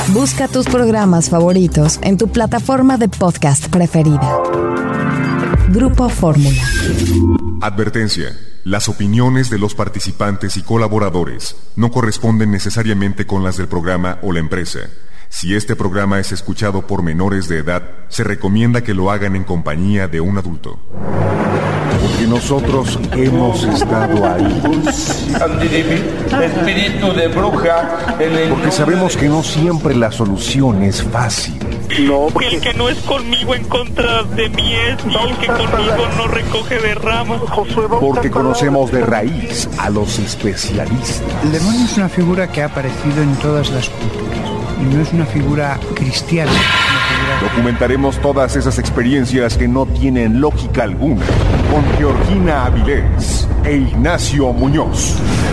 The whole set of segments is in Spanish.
Busca tus programas favoritos en tu plataforma de podcast preferida. Grupo Fórmula. Advertencia. Las opiniones de los participantes y colaboradores no corresponden necesariamente con las del programa o la empresa. Si este programa es escuchado por menores de edad, se recomienda que lo hagan en compañía de un adulto. Porque nosotros hemos estado ahí. Espíritu de bruja. Porque sabemos que no siempre la solución es fácil. No, el que no es conmigo en contra de mí es, y el que conmigo no recoge de ramas. Porque conocemos de raíz a los especialistas. El demonio es una figura que ha aparecido en todas las culturas. Y no es una figura cristiana. Documentaremos todas esas experiencias que no tienen lógica alguna con Georgina Avilés e Ignacio Muñoz.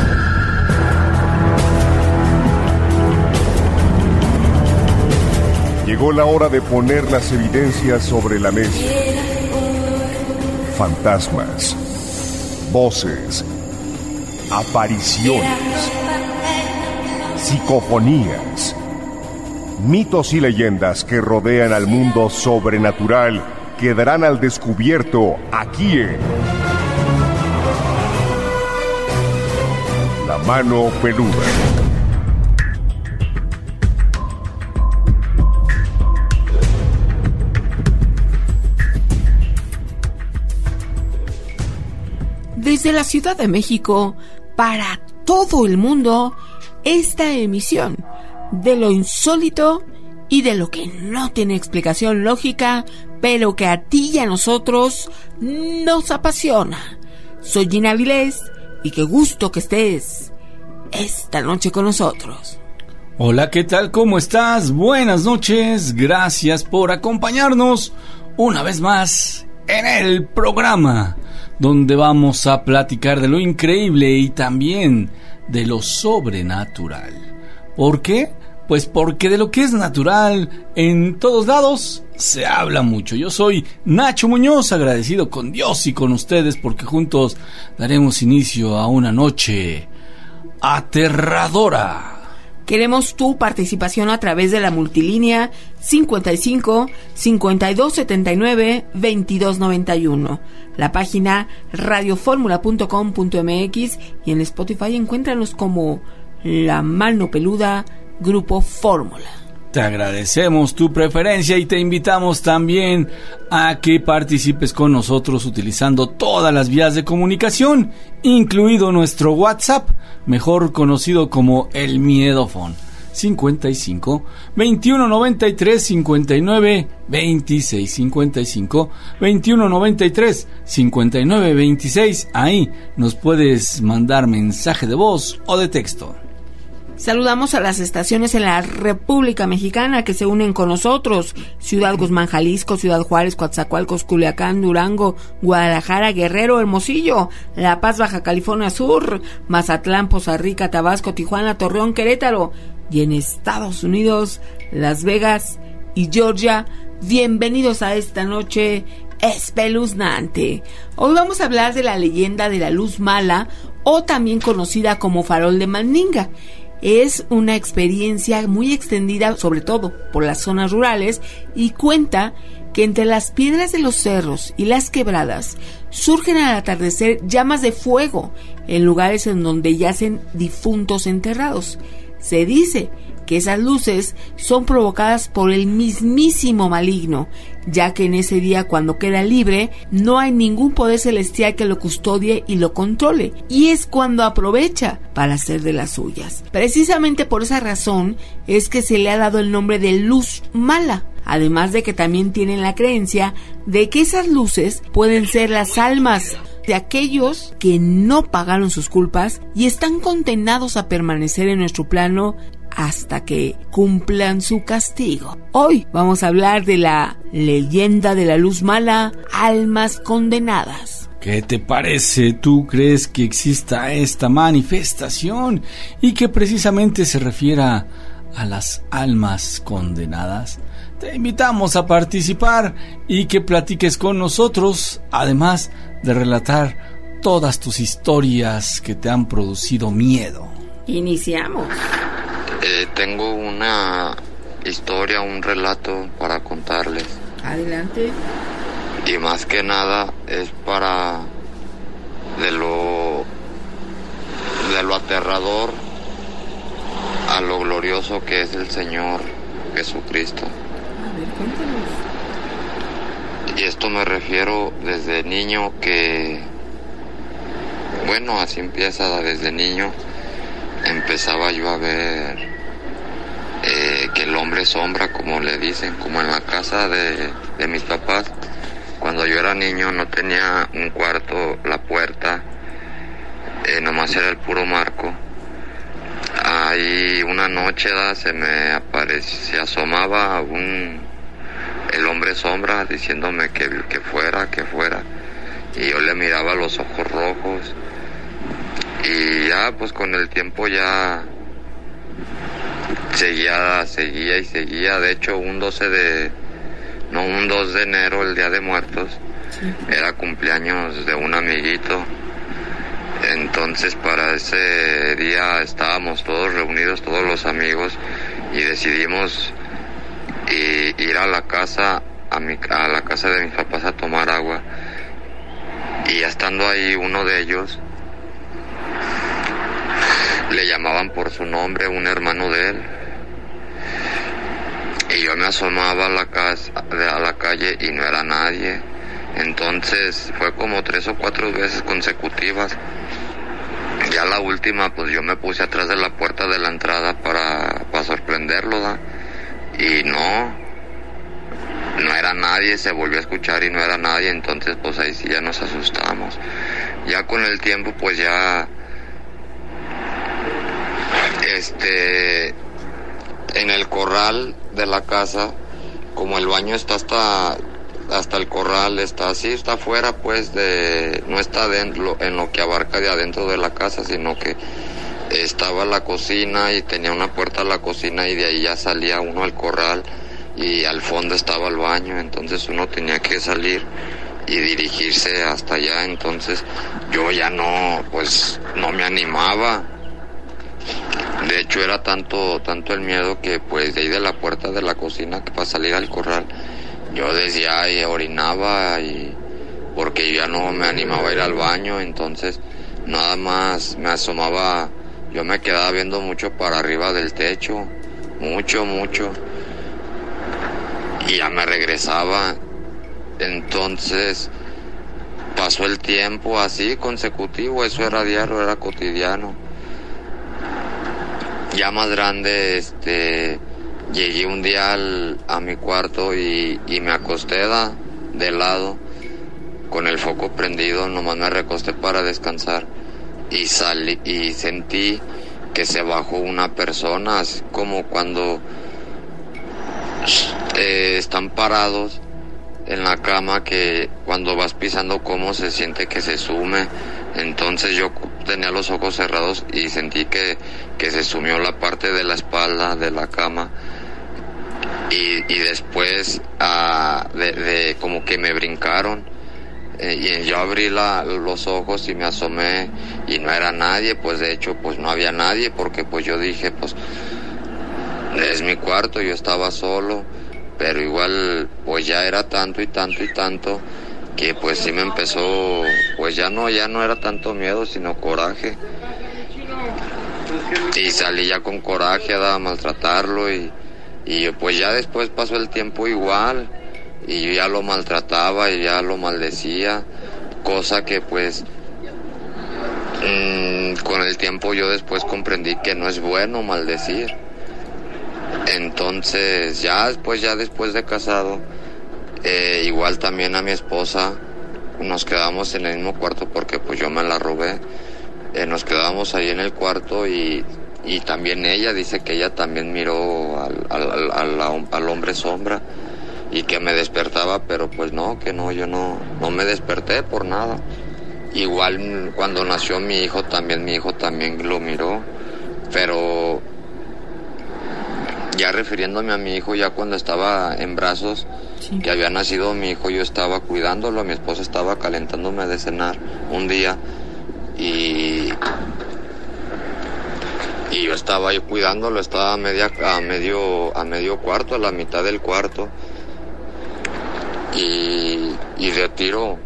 Llegó la hora de poner las evidencias sobre la mesa. Fantasmas, voces, apariciones, psicofonías, mitos y leyendas que rodean al mundo sobrenatural quedarán al descubierto aquí en La Mano Peluda. Desde la Ciudad de México, para todo el mundo, esta emisión de lo insólito y de lo que no tiene explicación lógica, pero que a ti y a nosotros nos apasiona. Soy Gina Avilés y qué gusto que estés esta noche con nosotros. Hola, ¿qué tal? ¿Cómo estás? Buenas noches, gracias por acompañarnos una vez más en el programa donde vamos a platicar de lo increíble y también de lo sobrenatural. ¿Por qué? Pues porque de lo que es natural en todos lados se habla mucho. Yo soy Nacho Muñoz, agradecido con Dios y con ustedes porque juntos daremos inicio a una noche aterradora. Queremos tu participación a través de la multilínea 55 52 79 22 91, la página radioformula.com.mx y en Spotify encuéntranos como La Mano Peluda Grupo Fórmula. Te agradecemos tu preferencia y te invitamos también a que participes con nosotros utilizando todas las vías de comunicación, incluido nuestro WhatsApp, mejor conocido como el Miedofón, 55 21 93 59 26, 55 21 93 59 26. Ahí nos puedes mandar mensaje de voz o de texto. Saludamos a las estaciones en la República Mexicana que se unen con nosotros: Ciudad Guzmán, Jalisco, Ciudad Juárez, Coatzacoalcos, Culiacán, Durango, Guadalajara, Guerrero, Hermosillo, La Paz, Baja California Sur, Mazatlán, Poza Rica, Tabasco, Tijuana, Torreón, Querétaro, y en Estados Unidos, Las Vegas y Georgia. Bienvenidos a esta noche espeluznante. Hoy vamos a hablar de la leyenda de la luz mala, o también conocida como farol de Mandinga. Es una experiencia muy extendida, sobre todo por las zonas rurales, y cuenta que entre las piedras de los cerros y las quebradas surgen al atardecer llamas de fuego en lugares en donde yacen difuntos enterrados. Se dice que esas luces son provocadas por el mismísimo maligno, ya que en ese día, cuando queda libre, no hay ningún poder celestial que lo custodie y lo controle, y es cuando aprovecha para hacer de las suyas. Precisamente por esa razón es que se le ha dado el nombre de luz mala, además de que también tienen la creencia de que esas luces pueden ser las almas de aquellos que no pagaron sus culpas y están condenados a permanecer en nuestro plano hasta que cumplan su castigo. Hoy vamos a hablar de la leyenda de la luz mala, almas condenadas. ¿Qué te parece? ¿Tú crees que exista esta manifestación y que precisamente se refiera a las almas condenadas? Te invitamos a participar y que platiques con nosotros, además de relatar todas tus historias que te han producido miedo. Iniciamos. Tengo una historia, un relato para contarles. Adelante. Y más que nada es para de lo aterrador a lo glorioso que es el Señor Jesucristo. A ver, cuéntanos. Y esto me refiero desde niño que, bueno, así empieza desde niño. Empezaba yo a ver que el hombre sombra, como le dicen, como en la casa de mis papás. Cuando yo era niño no tenía un cuarto, la puerta, nomás era el puro marco. Ahí una noche se asomaba el hombre sombra diciéndome que fuera. Y yo le miraba los ojos rojos. Y ya pues con el tiempo ya seguía. De hecho un 2 de enero, el Día de Muertos, sí, era cumpleaños de un amiguito. Entonces para ese día estábamos todos reunidos, todos los amigos, y decidimos ir a la casa, a la casa de mis papás a tomar agua. Y ya estando ahí, uno de ellos le llamaban por su nombre, un hermano de él. Y yo me asomaba a la calle y no era nadie. Entonces fue como 3 o 4 veces consecutivas. Ya la última, pues yo me puse atrás de la puerta de la entrada para sorprenderlo, ¿da? Y no era nadie, se volvió a escuchar y no era nadie. Entonces pues ahí sí ya nos asustamos. Ya con el tiempo pues ya en el corral de la casa, como el baño está hasta el corral, está afuera, pues no está dentro, en lo que abarca de adentro de la casa, sino que estaba la cocina y tenía una puerta a la cocina, y de ahí ya salía uno al corral y al fondo estaba el baño. Entonces uno tenía que salir y dirigirse hasta allá. Entonces yo ya no me animaba. De hecho era tanto el miedo que pues de ahí de la puerta de la cocina, que para salir al corral, yo decía y orinaba, porque yo ya no me animaba a ir al baño. Entonces nada más me asomaba, yo me quedaba viendo mucho para arriba del techo, mucho, y ya me regresaba. Entonces pasó el tiempo así consecutivo, eso era diario, era cotidiano. Ya más grande, llegué un día a mi cuarto y me acosté de lado con el foco prendido. Nomás me recosté para descansar y salí y sentí que se bajó una persona, así como cuando están parados en la cama, que cuando vas pisando cómo se siente que se sume. Entonces yo tenía los ojos cerrados y sentí que se sumió la parte de la espalda de la cama, y después como que me brincaron, y yo abrí los ojos y me asomé y no era nadie. Pues de hecho pues no había nadie, porque pues yo dije pues es mi cuarto, yo estaba solo, pero igual pues ya era tanto que pues sí me empezó, pues ya no era tanto miedo, sino coraje. Y salí ya con coraje a maltratarlo, y pues ya después pasó el tiempo igual, y yo ya lo maltrataba y ya lo maldecía, cosa que pues con el tiempo yo después comprendí que no es bueno maldecir. Entonces ya después de casado, igual también a mi esposa nos quedamos en el mismo cuarto, porque pues yo me la robé. Nos quedábamos ahí en el cuarto, y también ella dice que ella también miró al hombre sombra, y que me despertaba, pero pues no, yo no me desperté por nada. Igual cuando nació mi hijo también lo miró, pero ya refiriéndome a mi hijo, ya cuando estaba en brazos, sí, que había nacido mi hijo, yo estaba cuidándolo, mi esposa estaba calentándome de cenar un día, y Y yo estaba ahí cuidándolo, estaba a medio cuarto, a la mitad del cuarto. Y de tiro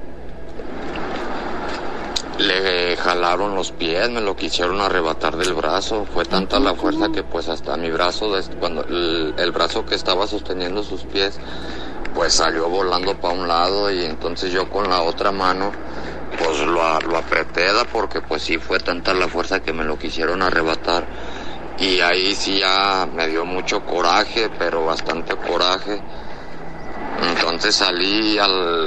le jalaron los pies, me lo quisieron arrebatar del brazo. Fue tanta la fuerza que pues hasta mi brazo, cuando el brazo que estaba sosteniendo sus pies, pues salió volando para un lado, y entonces yo con la otra mano pues lo apreté, porque pues sí fue tanta la fuerza que me lo quisieron arrebatar. Y ahí sí ya me dio mucho coraje, pero bastante coraje. Entonces salí,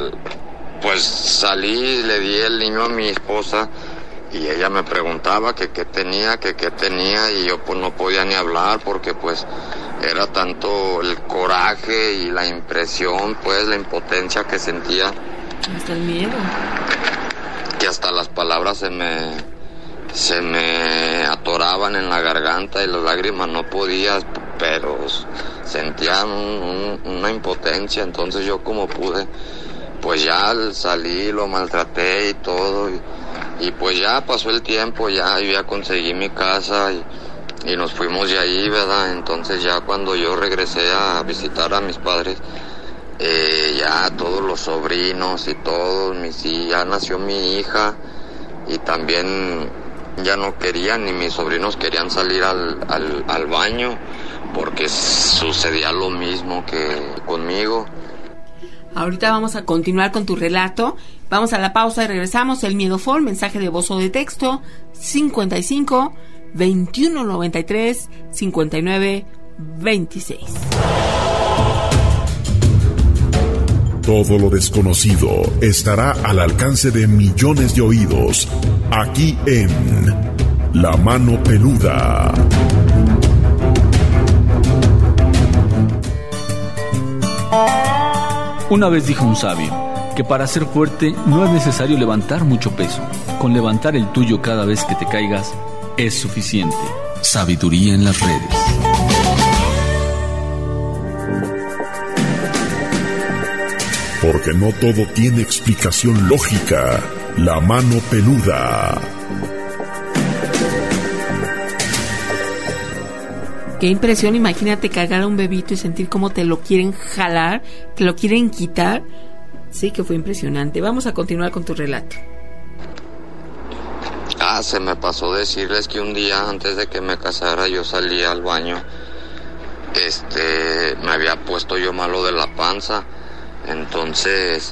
le di el niño a mi esposa, y ella me preguntaba que qué tenía, y yo pues no podía ni hablar, porque pues era tanto el coraje y la impresión, pues la impotencia que sentía. Hasta el miedo. Que hasta las palabras se me atoraban en la garganta y las lágrimas no podía, pero sentía una impotencia. Entonces yo como pude, pues ya salí, lo maltraté y todo, y pues ya pasó el tiempo, yo ya conseguí mi casa y nos fuimos de ahí, ¿verdad? Entonces ya cuando yo regresé a visitar a mis padres, ya todos los sobrinos y todos, ya nació mi hija, y también ya no querían, ni mis sobrinos querían salir al baño, porque sucedía lo mismo que conmigo. Ahorita vamos a continuar con tu relato. Vamos a la pausa y regresamos. El Miedofón, mensaje de voz o de texto, 55 21 93 59 26. Todo lo desconocido estará al alcance de millones de oídos, aquí en La Mano Peluda. Una vez dijo un sabio que para ser fuerte no es necesario levantar mucho peso. Con levantar el tuyo cada vez que te caigas es suficiente. Sabiduría en las redes. Porque no todo tiene explicación lógica. La Mano Peluda. Qué impresión, imagínate cargar a un bebito y sentir cómo te lo quieren jalar, te lo quieren quitar. Sí, que fue impresionante. Vamos a continuar con tu relato. Se me pasó decirles que un día antes de que me casara yo salí al baño. Me había puesto yo malo de la panza. Entonces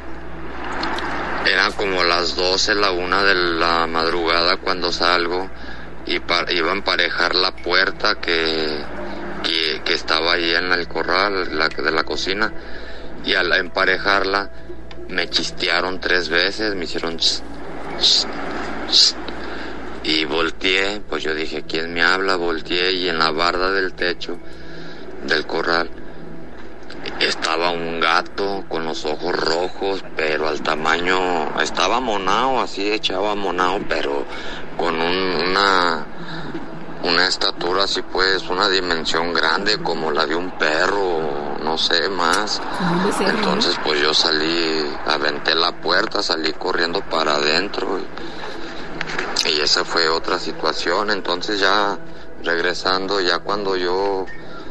eran como las 12, la 1 de la madrugada cuando salgo, y iba a emparejar la puerta que estaba ahí en el corral de la cocina, y al emparejarla me chistearon 3 veces, me hicieron ch, ch, ch, y volteé. Pues yo dije, ¿quién me habla? Volteé, y en la barda del techo del corral estaba un gato con los ojos rojos, pero al tamaño, estaba monao, así echaba monao, pero con una estatura así, pues una dimensión grande como la de un perro, no sé, más. Entonces pues yo salí, aventé la puerta, salí corriendo para adentro, y esa fue otra situación. Entonces ya regresando, ya cuando yo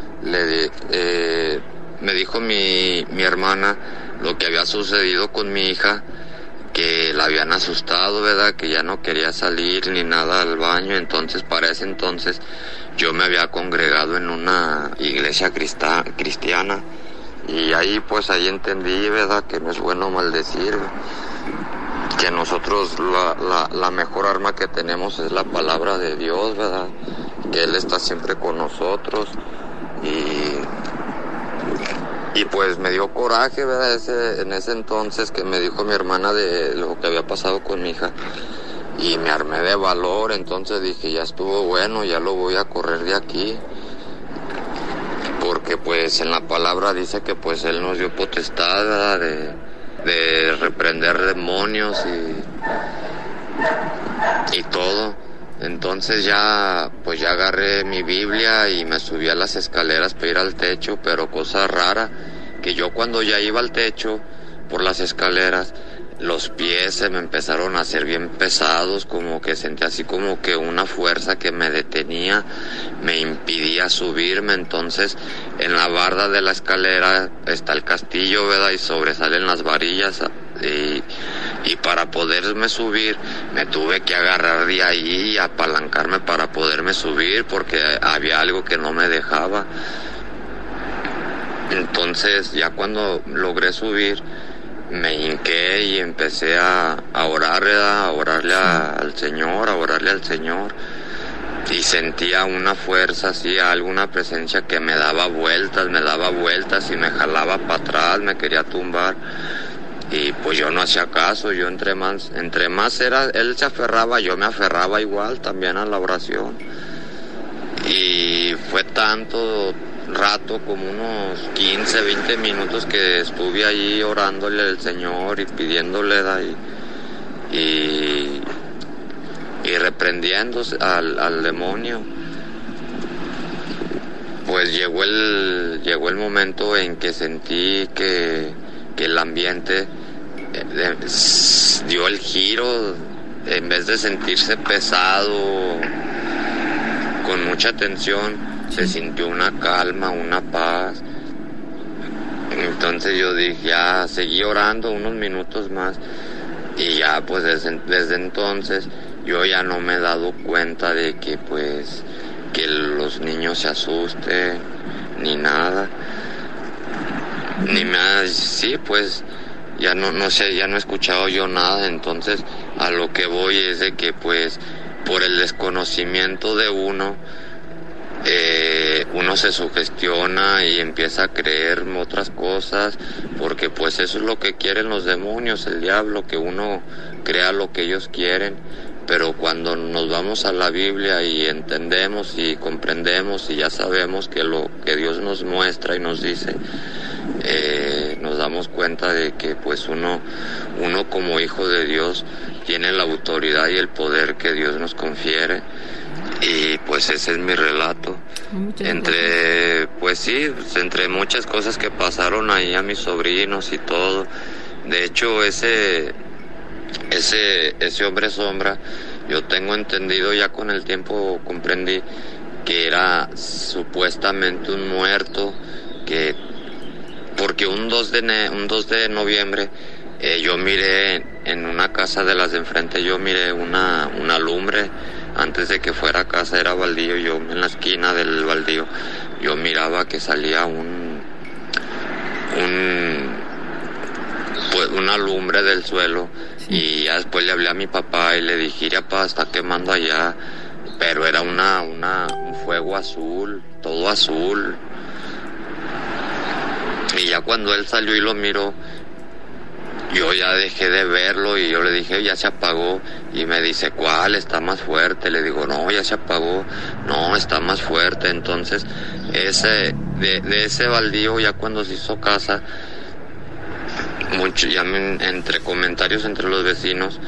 me dijo mi hermana lo que había sucedido con mi hija, que la habían asustado, ¿verdad? Que ya no quería salir ni nada al baño. Entonces, para ese entonces, yo me había congregado en una iglesia cristiana, y ahí entendí, ¿verdad? Que no es bueno maldecir, que nosotros la mejor arma que tenemos es la palabra de Dios, ¿verdad? Que Él está siempre con nosotros, y pues me dio coraje, ¿verdad? En ese entonces que me dijo mi hermana de lo que había pasado con mi hija, y me armé de valor. Entonces dije, ya estuvo bueno, ya lo voy a correr de aquí, porque pues en la palabra dice que pues Él nos dio potestad, ¿verdad? De reprender demonios y todo. Entonces ya agarré mi Biblia y me subí a las escaleras para ir al techo, pero cosa rara, que yo cuando ya iba al techo por las escaleras, los pies se me empezaron a hacer bien pesados, como que sentí así como que una fuerza que me detenía, me impidía subirme. Entonces en la barda de la escalera está el castillo, ¿verdad? Y sobresalen las varillas, y para poderme subir me tuve que agarrar de ahí y apalancarme para poderme subir, porque había algo que no me dejaba. Entonces ya cuando logré subir, me hinqué y empecé a orar, ¿verdad? A orarle al Señor, y sentía una fuerza así, alguna presencia que me daba vueltas y me jalaba para atrás, me quería tumbar, y pues yo no hacía caso. Yo entre más era, él se aferraba, yo me aferraba igual también a la oración, y fue tanto rato, como unos 15, 20 minutos que estuve ahí orándole al Señor y pidiéndole y reprendiendo al demonio. Pues llegó el momento en que sentí que el ambiente dio el giro. En vez de sentirse pesado, con mucha tensión, se sintió una calma, una paz. Entonces yo dije, seguí orando unos minutos más, y ya pues desde entonces yo ya no me he dado cuenta de que pues que los niños se asusten ni nada, sí, pues ya no sé, ya no he escuchado yo nada. Entonces a lo que voy es de que pues por el desconocimiento de uno se sugestiona y empieza a creer otras cosas, porque pues eso es lo que quieren los demonios, el diablo, que uno crea lo que ellos quieren. Pero cuando nos vamos a la Biblia y entendemos y comprendemos y ya sabemos que lo que Dios nos muestra y nos dice, nos damos cuenta de que pues uno como hijo de Dios tiene la autoridad y el poder que Dios nos confiere. Y pues ese es mi relato. Entre muchas cosas que pasaron ahí a mis sobrinos y todo. De hecho, ese hombre sombra, yo tengo entendido, ya con el tiempo comprendí que era supuestamente un muerto, porque un 2 de noviembre yo miré en una casa de las de enfrente, yo miré una lumbre. Antes de que fuera casa era baldío, yo en la esquina del baldío yo miraba que salía pues una lumbre del suelo, y ya después le hablé a mi papá y le dije, "Mira, papá, está quemando allá", pero era un fuego azul, todo azul. Y ya cuando él salió y lo miró, yo ya dejé de verlo, y yo le dije, "Ya se apagó", y me dice, "¿Cuál? Está más fuerte". Le digo, "No, ya se apagó". "No, está más fuerte". Entonces de ese baldío, ya cuando se hizo casa, mucho, ya entre comentarios entre los vecinos,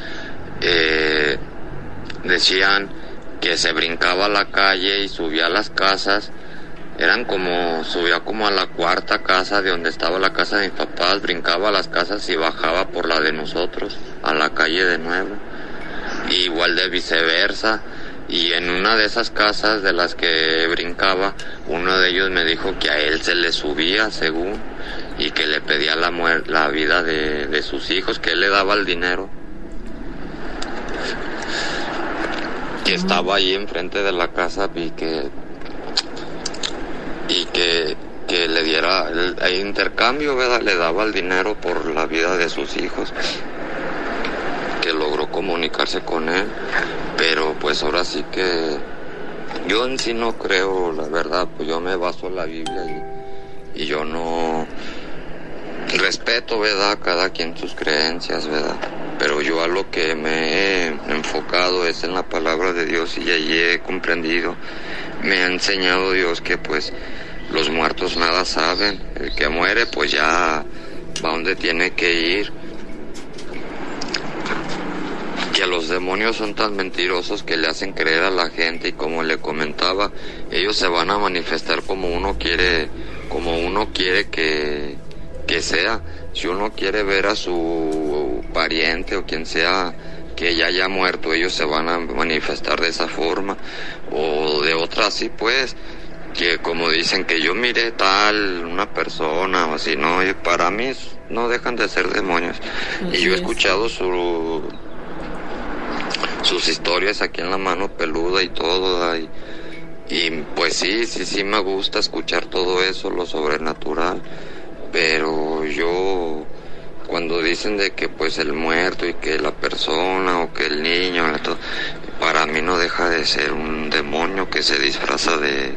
decían que se brincaba a la calle y subía a las casas. Subía como a la 4ª casa de donde estaba la casa de mis papás, brincaba a las casas y bajaba por la de nosotros, a la calle de nuevo. Y igual de viceversa. Y en una de esas casas de las que brincaba, uno de ellos me dijo que a él se le subía, según, y que le pedía la vida de sus hijos, que él le daba el dinero. Que estaba ahí enfrente de la casa, y que le diera el intercambio, ¿verdad? Le daba el dinero por la vida de sus hijos, que logró comunicarse con él. Pero pues ahora sí que yo en sí no creo, la verdad, pues yo me baso en la Biblia y yo no respeto, ¿verdad?, cada quien sus creencias, ¿verdad? Pero yo a lo que me he enfocado es en la palabra de Dios, y allí he comprendido, me ha enseñado Dios que pues los muertos nada saben. El que muere pues ya va donde tiene que ir. Que los demonios son tan mentirosos que le hacen creer a la gente, y como le comentaba, ellos se van a manifestar como uno quiere que sea. Si uno quiere ver a su pariente o quien sea que ya haya muerto, ellos se van a manifestar de esa forma o de otra así, pues, que como dicen que yo miré tal una persona o así, no, y para mí no dejan de ser demonios. Así y yo he escuchado sus historias aquí en La Mano Peluda y todo, y pues sí me gusta escuchar todo eso, lo sobrenatural, pero yo cuando dicen de que pues el muerto y que la persona o que el niño, para mí no deja de ser un demonio que se disfraza de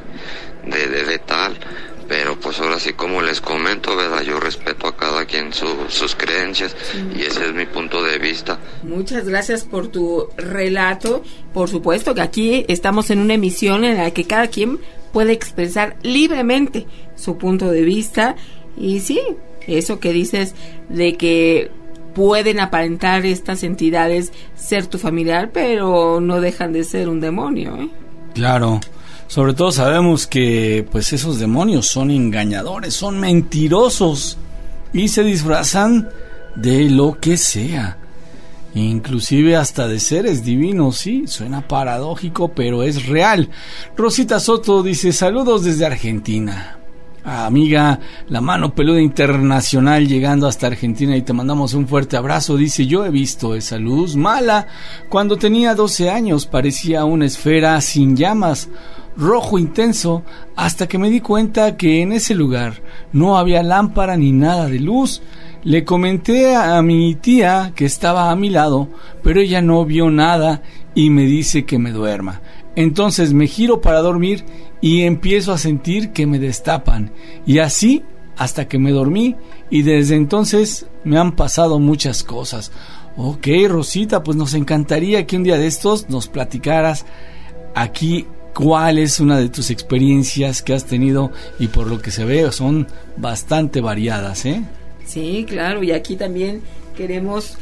tal. Pero pues ahora sí, como les comento, ¿verdad? Yo respeto a cada quien sus creencias y ese es mi punto de vista. Muchas gracias por tu relato. Por supuesto que aquí estamos en una emisión en la que cada quien puede expresar libremente su punto de vista. Y sí, eso que dices de que pueden aparentar estas entidades ser tu familiar, pero no dejan de ser un demonio, ¿eh? Claro. Sobre todo sabemos que pues esos demonios son engañadores, son mentirosos y se disfrazan de lo que sea, inclusive hasta de seres divinos. Sí, suena paradójico, pero es real. Rosita Soto dice: saludos desde Argentina. Amiga, La Mano Peluda Internacional llegando hasta Argentina, y te mandamos un fuerte abrazo. Dice: yo he visto esa luz mala cuando tenía 12 años, parecía una esfera sin llamas, rojo intenso, hasta que me di cuenta que en ese lugar no había lámpara ni nada de luz. Le comenté a mi tía que estaba a mi lado, pero ella no vio nada y me dice que me duerma. Entonces me giro para dormir y empiezo a sentir que me destapan, y así hasta que me dormí, y desde entonces me han pasado muchas cosas. Ok, Rosita, pues nos encantaría que un día de estos nos platicaras aquí cuál es una de tus experiencias que has tenido, y por lo que se ve son bastante variadas, ¿eh? Sí, claro, y aquí también queremos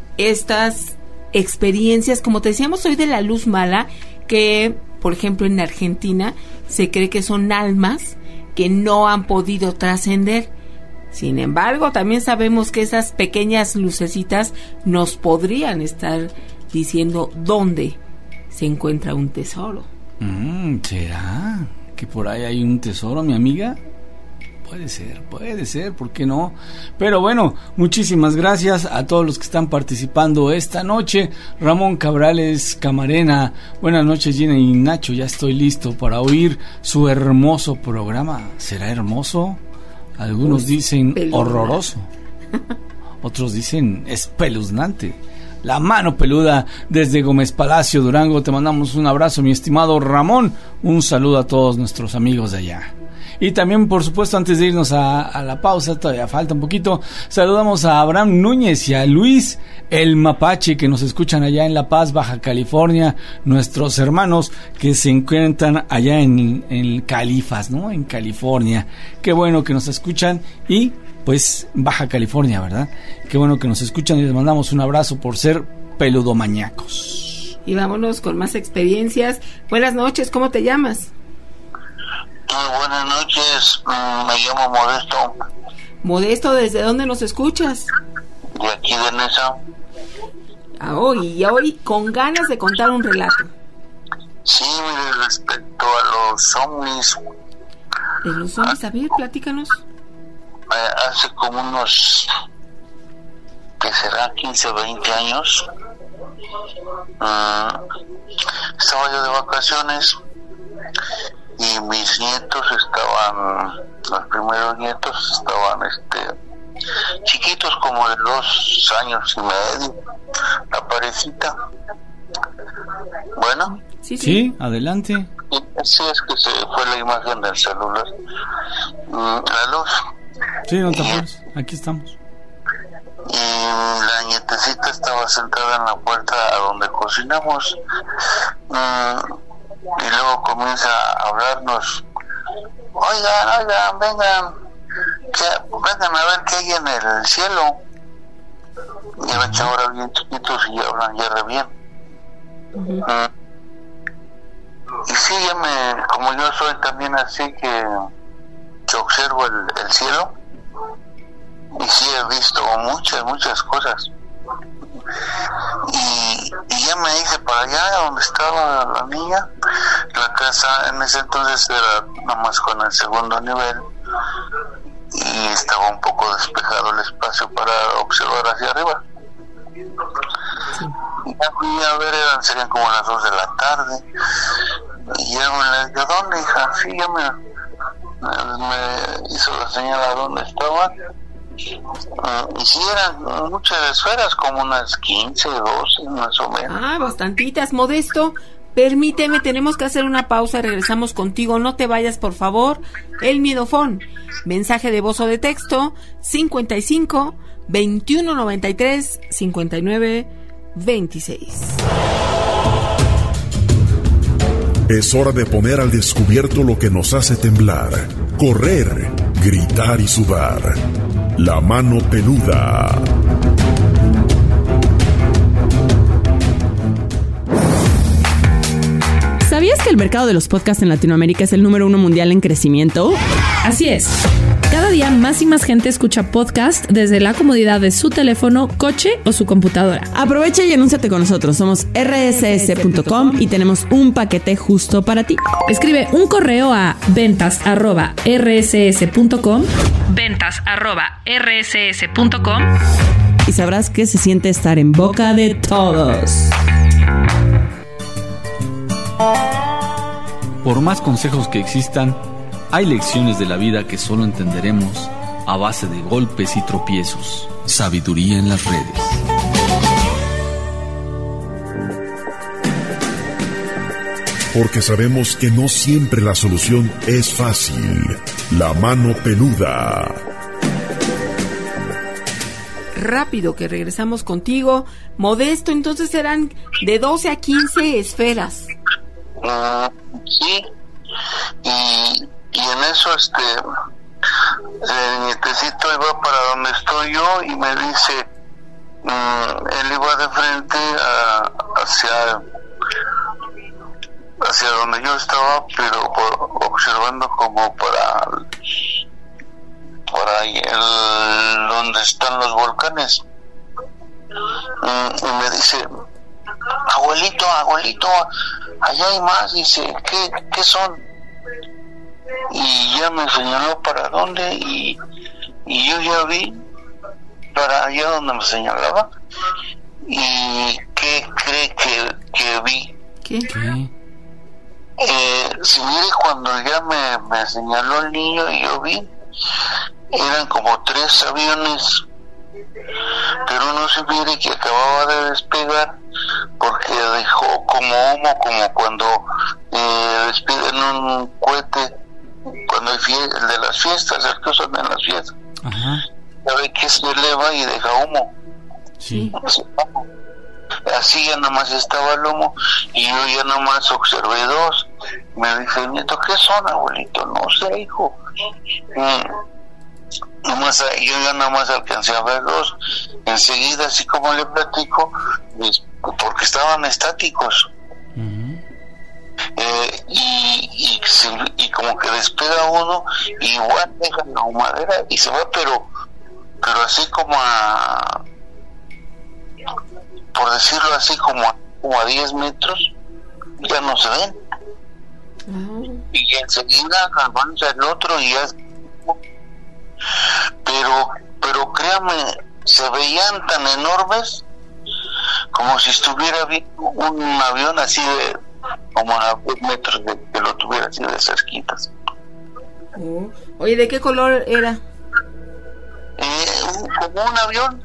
estas experiencias, como te decíamos hoy, de la luz mala, que por ejemplo en Argentina se cree que son almas que no han podido trascender. Sin embargo, también sabemos que esas pequeñas lucecitas nos podrían estar diciendo dónde se encuentra un tesoro. ¿Será que por ahí hay un tesoro, mi amiga? Puede ser, ¿por qué no? Pero bueno, muchísimas gracias a todos los que están participando esta noche. Ramón Cabrales Camarena, buenas noches, Gina y Nacho, ya estoy listo para oír su hermoso programa. ¿Será hermoso? Algunos dicen horroroso, otros dicen espeluznante. La Mano Peluda desde Gómez Palacio, Durango, te mandamos un abrazo, mi estimado Ramón. Un saludo a todos nuestros amigos de allá. Y también, por supuesto, antes de irnos a la pausa, todavía falta un poquito, saludamos a Abraham Núñez y a Luis el Mapache, que nos escuchan allá en La Paz, Baja California, nuestros hermanos que se encuentran allá en Califas, ¿no? En California. Qué bueno que nos escuchan, y pues Baja California, ¿verdad? Qué bueno que nos escuchan, y les mandamos un abrazo por ser peludomaníacos. Y vámonos con más experiencias. Buenas noches, ¿cómo te llamas? Buenas noches, me llamo Modesto. Modesto, ¿desde dónde nos escuchas? De aquí de Nesa. Hoy con ganas de contar un relato. Sí, respecto a los ovnis. ¿De los ovnis? A ver, platícanos. Hace como unos, ¿qué será? 15 o 20 años. Estaba yo de vacaciones y mis nietos estaban, los primeros nietos estaban chiquitos, como de 2 años y medio, la parecita. Bueno. Sí, adelante. Sí, es que se fue la imagen del celular. La luz. Sí, no te apures, aquí estamos. Y la nietecita estaba sentada en la puerta a donde cocinamos. Y luego comienza a hablarnos: oigan, vengan a ver qué hay en el cielo. Y los chavos bien chiquitos y hablan ya re bien. Y sí, como yo soy también así que observo el cielo, y sí he visto muchas cosas. y ya me hice para allá donde estaba la niña. La casa en ese entonces era nomás con el segundo nivel y estaba un poco despejado el espacio para observar hacia arriba. Ya fui a ver, serían como las 2 de la tarde, y ya me le dije, ¿dónde, hija? Sí, ya me hizo la señal a dónde estaba. Y sí, eran muchas esferas, como unas 15, 12 más o menos. Ah, bastantitas. Modesto, permíteme, tenemos que hacer una pausa, regresamos contigo, no te vayas, por favor. El Miedofón, mensaje de voz o de texto, 55 21 93 59 26. Es hora de poner al descubierto lo que nos hace temblar, correr, gritar y sudar. La mano peluda. ¿Sabías que el mercado de los podcasts en Latinoamérica es el número 1 mundial en crecimiento? Así es. Cada día más y más gente escucha podcast desde la comodidad de su teléfono, coche o su computadora. Aprovecha y anúnciate con nosotros. Somos rss.com y tenemos un paquete justo para ti. Escribe un correo a ventas@rss.com y sabrás que se siente estar en boca de todos. Por más consejos que existan, hay lecciones de la vida que solo entenderemos a base de golpes y tropiezos. Sabiduría en las redes. Porque sabemos que no siempre la solución es fácil. La mano peluda. Rápido que regresamos contigo. Modesto, entonces eran de 12 a 15 esferas. Sí. Y en eso el nietecito iba para donde estoy yo y me dice, él iba de frente hacia donde yo estaba, pero observando como para donde están los volcanes. Y me dice, abuelito, allá hay más. Dice, ¿qué son? Y ya me señaló para dónde, y yo ya vi para allá donde me señalaba. ¿Y qué cree que vi? ¿Qué? Si mire, cuando ya me señaló el niño y yo vi, eran como 3 aviones, pero no se mire que acababa de despegar, porque dejó como humo, como cuando despiden un cohete cuando hay el de las fiestas, el que usan en las fiestas. Ajá. Ya ve que se eleva y deja humo. Sí. Así ya nomás estaba el humo, y yo ya nomás observé 2. Me dice el nieto, ¿qué son, abuelito? No sé, hijo. Yo ya nomás alcancé a ver 2. Enseguida, así como le platico, porque estaban estáticos. Y como que despega uno, y igual deja la humadera y se va, pero así como por decirlo así, como a 10 metros, ya no se ven. Y enseguida avanza el otro y ya. Pero créame, se veían tan enormes como si estuviera viendo un avión así de como a 10 metros, que lo tuviera así de cerquitas. Oye, ¿de qué color era? Como un avión.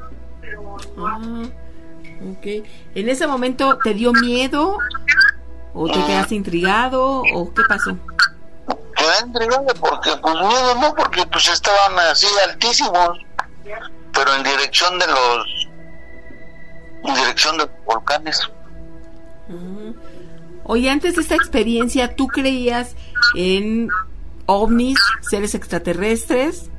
Ok. ¿En ese momento te dio miedo? ¿O te quedaste intrigado? ¿O qué pasó? Quedé intrigado porque, pues miedo no, porque pues estaban así altísimos, pero en dirección de los volcanes. Oye, antes de esta experiencia, ¿tú creías en ovnis, seres extraterrestres?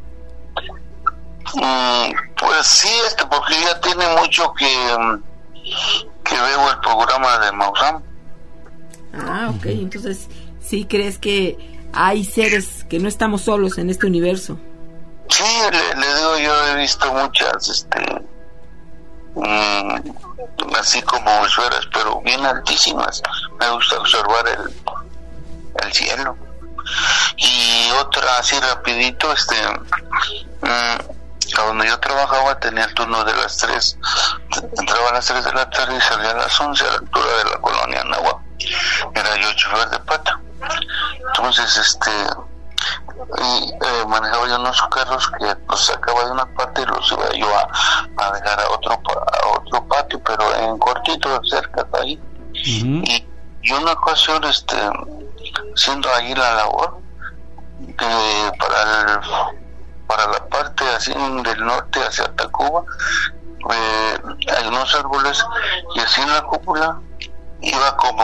Pues sí, porque ya tiene mucho que veo el programa de Maussan. Ok, entonces sí crees que hay seres, que no estamos solos en este universo. Sí, le digo, yo he visto muchas así como esferas, pero bien altísimas. Me gusta observar el cielo. Y otra así rapidito, donde yo trabajaba tenía el turno de las 3, entraba a las 3 de la tarde y salía a las 11 a la altura de la colonia Nahua. Era yo chofer de pata. Entonces manejaba yo unos carros que los sacaba de una parte y los iba yo a dejar a otro patio, pero en cortito, cerca de ahí. Uh-huh. Y una ocasión, haciendo ahí la labor, para la parte así del norte hacia Tacuba, hay unos árboles y así en la cúpula iba como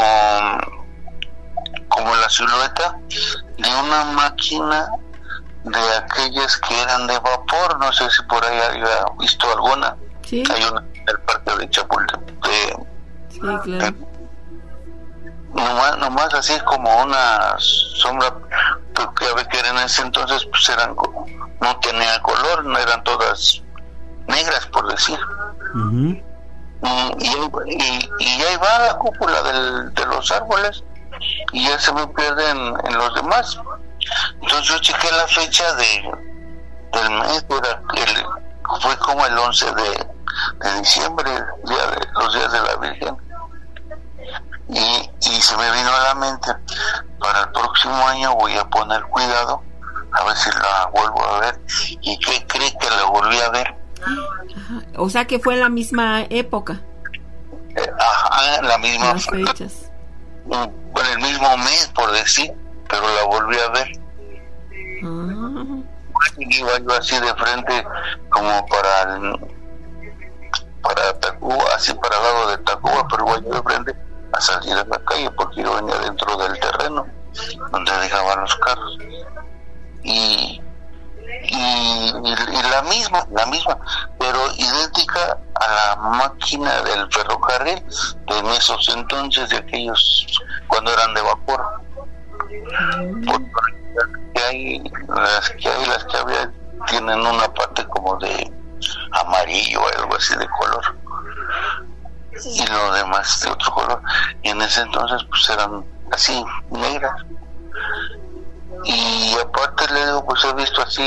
la silueta de una máquina de aquellas que eran de vapor. No sé si por ahí había visto alguna. Sí. Hay una en el parque de Chapultepec. Sí, claro. Nomás así como una sombra, que en ese entonces pues no tenía color, no eran todas negras, por decir. Uh-huh. Y ahí va la cúpula de los árboles y ya se me pierden en los demás. Entonces yo chequé la fecha del mes, fue como el 11 de diciembre, los días de la Virgen. Y se me vino a la mente, para el próximo año voy a poner cuidado a ver si la vuelvo a ver. ¿Y qué cree que la volví a ver? Ajá. O sea que fue en la misma época. La misma las fechas. En el mismo mes, por decir, pero la volví a ver. Iba yo así de frente como para Tacuba, así para el lado de Tacuba, pero iba yo de frente a salir a la calle porque yo venía dentro del terreno donde dejaban los carros y la misma, pero idéntica a la máquina del ferrocarril de en esos entonces, de aquellos cuando eran de vapor. Las que había tienen una parte como de amarillo o algo así de color y lo demás de otro color, y en ese entonces pues eran así negras. Y aparte le digo, pues he visto así,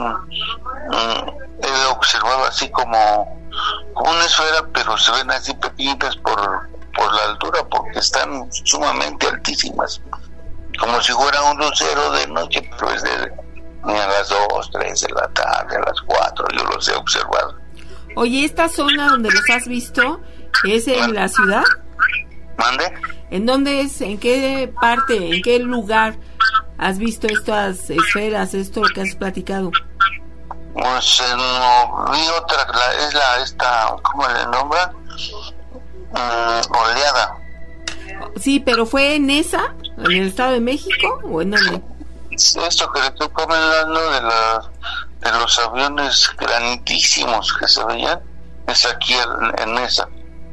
he observado así como una esfera, pero se ven así pequeñitas por la altura, porque están sumamente altísimas, como si fuera un lucero de noche, pero es ni a las 2, 3 de la tarde, a las 4, yo los he observado. Oye, ¿esta zona donde los has visto es en la ciudad? ¿Mande? ¿En dónde es? ¿En qué parte? ¿En qué lugar has visto estas esferas, esto que has platicado? Pues vi otra, esta, ¿cómo le nombran? Oleada. Sí, pero ¿fue en esa? ¿En el Estado de México o en dónde? Esto que le estoy comentando de los aviones grandísimos que se veían, es aquí en esa.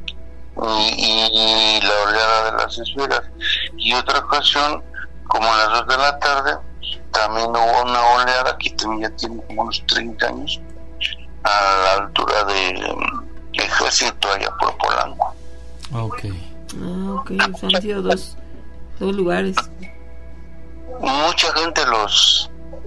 Y la oleada de las esferas. Y otra ocasión, como a las 2 de la tarde, también hubo una oleada que ya tiene como unos 30 años, a la altura de Ejército, allá por Polanco. Ok. Han sido dos lugares. Mucha gente los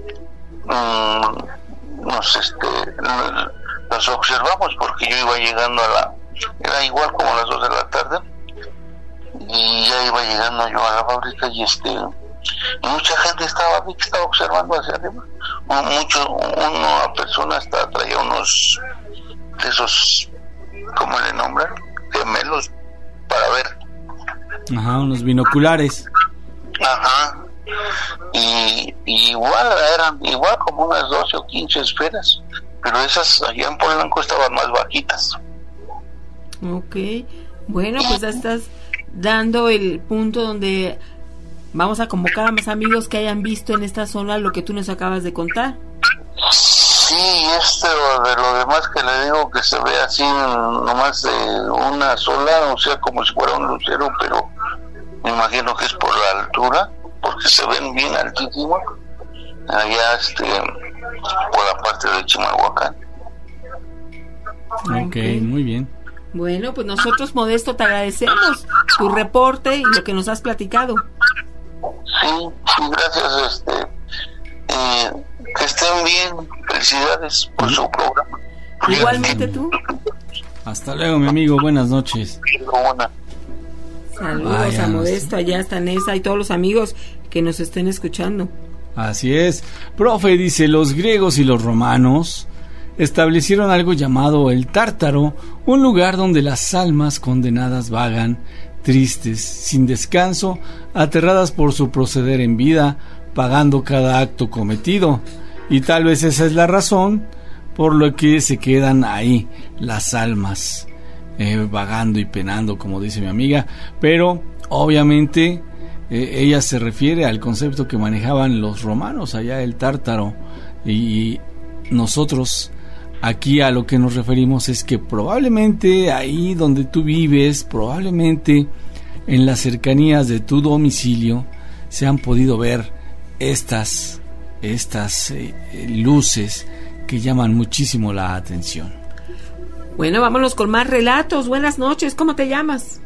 observamos, porque yo iba llegando era igual como a las 2 de la tarde, y ya iba llegando yo a la fábrica y mucha gente estaba observando hacia arriba. Una persona traía unos de esos, ¿cómo le nombran? Gemelos para ver. Ajá, unos binoculares. Ajá. Y eran igual como unas 12 o 15 esferas, pero esas allá en Polanco estaban más bajitas. Ok, bueno, pues ya estás dando el punto donde vamos a convocar a más amigos que hayan visto en esta zona lo que tú nos acabas de contar. Sí, de lo demás que le digo, que se ve así nomás de una sola, o sea, como si fuera un lucero, pero me imagino que es por la altura, porque se ven bien altísimos allá por la parte de Chimalhuacán. Ok, muy bien. Bueno, pues nosotros, Modesto, te agradecemos tu reporte y lo que nos has platicado. Sí, gracias. Que estén bien. Felicidades por su programa. Igualmente tú. Hasta luego, mi amigo. Buenas noches. Saludos a Modesto, allá está Nesa y todos los amigos que nos estén escuchando. Así es. Profe, dice, los griegos y los romanos establecieron algo llamado el Tártaro, un lugar donde las almas condenadas vagan, tristes, sin descanso, aterradas por su proceder en vida, pagando cada acto cometido. Y tal vez esa es la razón por lo que se quedan ahí las almas, vagando y penando, como dice mi amiga. Pero obviamente ella se refiere al concepto que manejaban los romanos allá, el Tártaro, y nosotros aquí a lo que nos referimos es que probablemente ahí donde tú vives, probablemente en las cercanías de tu domicilio, se han podido ver estas luces que llaman muchísimo la atención. Bueno, vámonos con más relatos. Buenas noches, ¿cómo te llamas?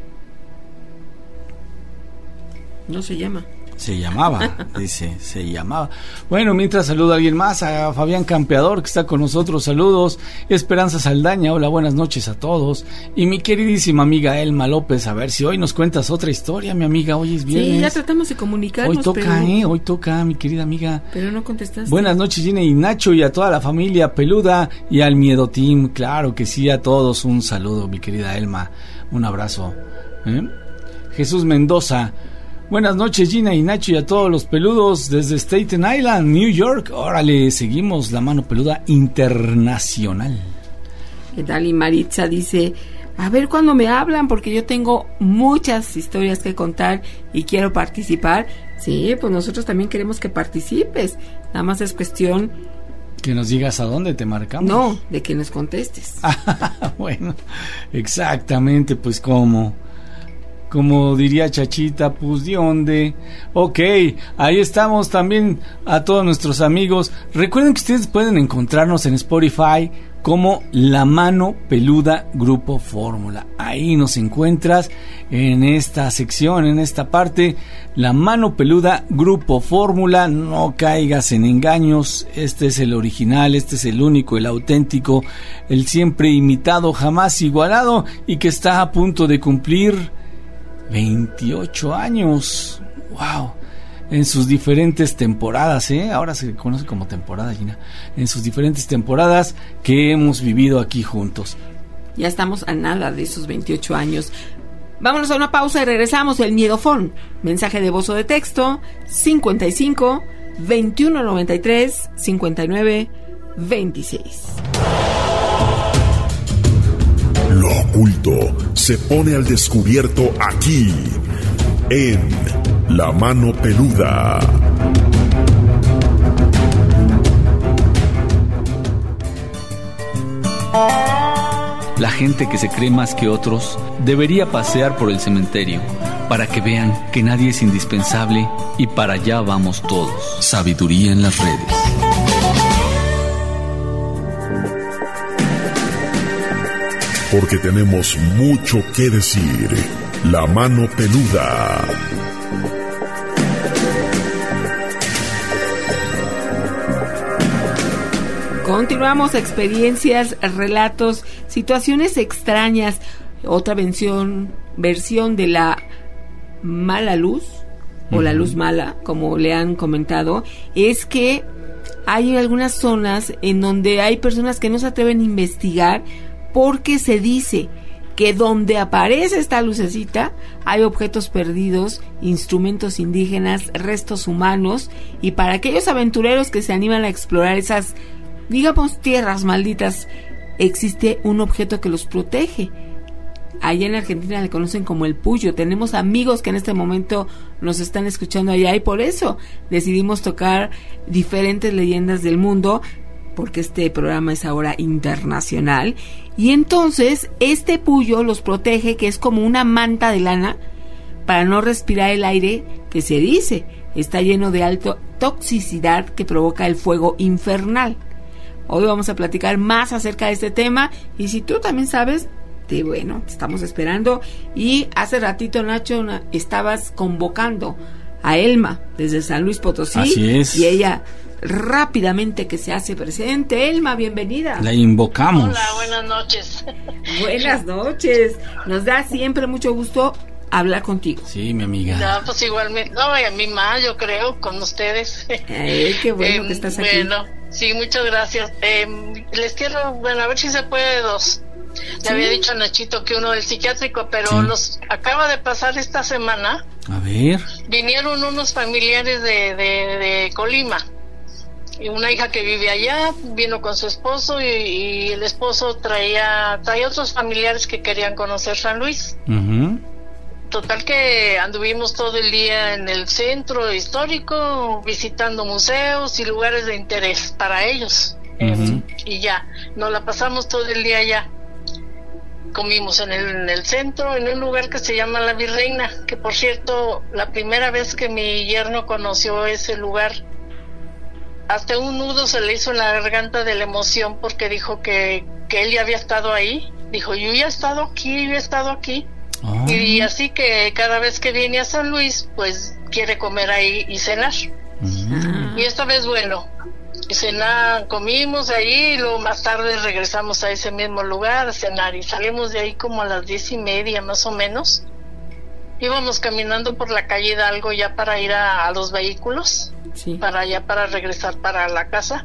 No se llama. Se llamaba, dice, se llamaba. Bueno, mientras saludo a alguien más, a Fabián Campeador, que está con nosotros, saludos. Esperanza Saldaña, hola, buenas noches a todos. Y mi queridísima amiga Elma López, a ver si hoy nos cuentas otra historia, mi amiga, hoy es viernes. Sí, ya tratamos de comunicarnos. Hoy toca, mi querida amiga. Pero no contestaste. Buenas noches, Gina y Nacho, y a toda la familia peluda, y al Miedo Team, claro que sí, a todos un saludo, mi querida Elma, un abrazo. Jesús Mendoza, buenas noches, Gina y Nacho, y a todos los peludos desde Staten Island, New York. Órale, seguimos la mano peluda internacional. ¿Qué tal? Y Maritza dice, a ver cuándo me hablan, porque yo tengo muchas historias que contar y quiero participar. Sí, pues nosotros también queremos que participes. Nada más es cuestión... que nos digas a dónde te marcamos. No, de que nos contestes. Bueno, exactamente, pues como diría Chachita, pues ¿de dónde? Ok, ahí estamos también a todos nuestros amigos. Recuerden que ustedes pueden encontrarnos en Spotify como La Mano Peluda Grupo Fórmula. Ahí nos encuentras en esta sección, en esta parte, La Mano Peluda Grupo Fórmula. No caigas en engaños, este es el original, este es el único, el auténtico, el siempre imitado, jamás igualado, y que está a punto de cumplir 28 años, wow, en sus diferentes temporadas, ahora se conoce como temporada, Gina, en sus diferentes temporadas que hemos vivido aquí juntos. Ya estamos a nada de esos 28 años. Vámonos a una pausa y regresamos. El Miedofón, mensaje de voz o de texto, 55 21 93 59 26. Lo oculto se pone al descubierto aquí, en La Mano Peluda. La gente que se cree más que otros debería pasear por el cementerio para que vean que nadie es indispensable y para allá vamos todos. Sabiduría en las redes. Porque tenemos mucho que decir. La Mano Peluda. Continuamos, experiencias, relatos, situaciones extrañas. Otra versión de la mala luz, o la luz mala, como le han comentado, es que hay algunas zonas en donde hay personas que no se atreven a investigar, porque se dice que donde aparece esta lucecita hay objetos perdidos, instrumentos indígenas, restos humanos, y para aquellos aventureros que se animan a explorar esas, digamos, tierras malditas, existe un objeto que los protege. Allá en Argentina le conocen como el Puyo. Tenemos amigos que en este momento nos están escuchando allá, y por eso decidimos tocar diferentes leyendas del mundo, porque este programa es ahora internacional. Y entonces este Puyo los protege, que es como una manta de lana para no respirar el aire que se dice está lleno de alta toxicidad que provoca el fuego infernal. Hoy vamos a platicar más acerca de este tema, y si tú también sabes, Bueno, estamos esperando. Y hace ratito, Nacho, estabas convocando a Elma desde San Luis Potosí. Así es. Y ella rápidamente que se hace presente. Elma, bienvenida. La invocamos. Hola, buenas noches. Buenas noches. Nos da siempre mucho gusto hablar contigo. Sí, mi amiga. No, pues igualmente. No, a mí más, yo creo, con ustedes. Qué bueno que estás aquí. Bueno, sí, muchas gracias. Les quiero, a ver si se puede dos. Le había dicho a Nachito que uno del psiquiátrico, pero los acaba de pasar esta semana. A ver. Vinieron unos familiares de Colima. Y una hija que vive allá vino con su esposo y el esposo traía otros familiares que querían conocer San Luis. Total que anduvimos todo el día en el centro histórico visitando museos y lugares de interés para ellos. Y ya, nos la pasamos todo el día allá. Comimos en el centro, en un lugar que se llama La Virreina, que por cierto, la primera vez que mi yerno conoció ese lugar, hasta un nudo se le hizo en la garganta de la emoción porque dijo que él ya había estado ahí. Dijo, yo ya he estado aquí. Y así que cada vez que viene a San Luis, pues quiere comer ahí y cenar. Y esta vez, bueno, comimos ahí y luego más tarde regresamos a ese mismo lugar a cenar y salimos de ahí como a las 10:30 más o menos. Íbamos caminando por la calle Hidalgo ya para ir a los vehículos, para regresar para la casa.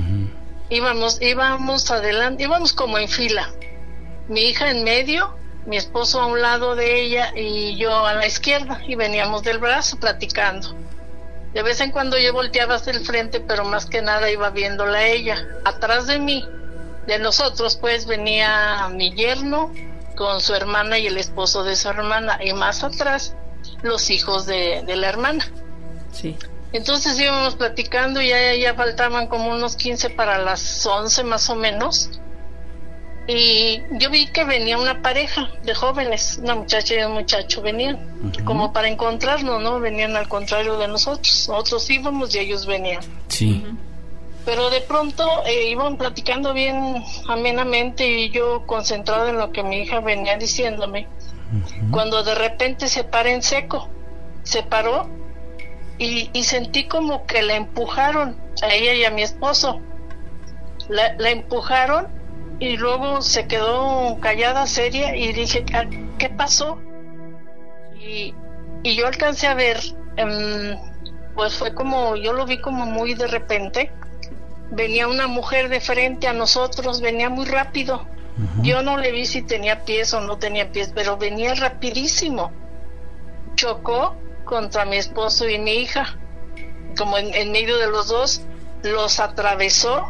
Íbamos adelante, íbamos como en fila. Mi hija en medio, mi esposo a un lado de ella y yo a la izquierda, y veníamos del brazo platicando. De vez en cuando yo volteaba hacia el frente, pero más que nada iba viéndola a ella. Atrás de mí, de nosotros, pues venía mi yerno con su hermana y el esposo de su hermana, y más atrás los hijos de la hermana. Entonces íbamos platicando y ya faltaban como unos 15 para las 11 más o menos. Y yo vi que venía una pareja de jóvenes, una muchacha y un muchacho, venían como para encontrarnos, ¿no? Venían al contrario de nosotros. Nosotros íbamos y ellos venían. Pero de pronto iban platicando bien amenamente y yo concentrado en lo que mi hija venía diciéndome. Cuando de repente se para en seco, se paró y sentí como que la empujaron a ella y a mi esposo. La empujaron y luego se quedó callada, seria, y dije, ¿qué pasó? Y yo alcancé a ver, pues fue como, yo lo vi como muy de repente. Venía una mujer de frente a nosotros, venía muy rápido. Yo no le vi si tenía pies o no tenía pies, pero venía rapidísimo. Chocó contra mi esposo y mi hija, como en medio de los dos, los atravesó,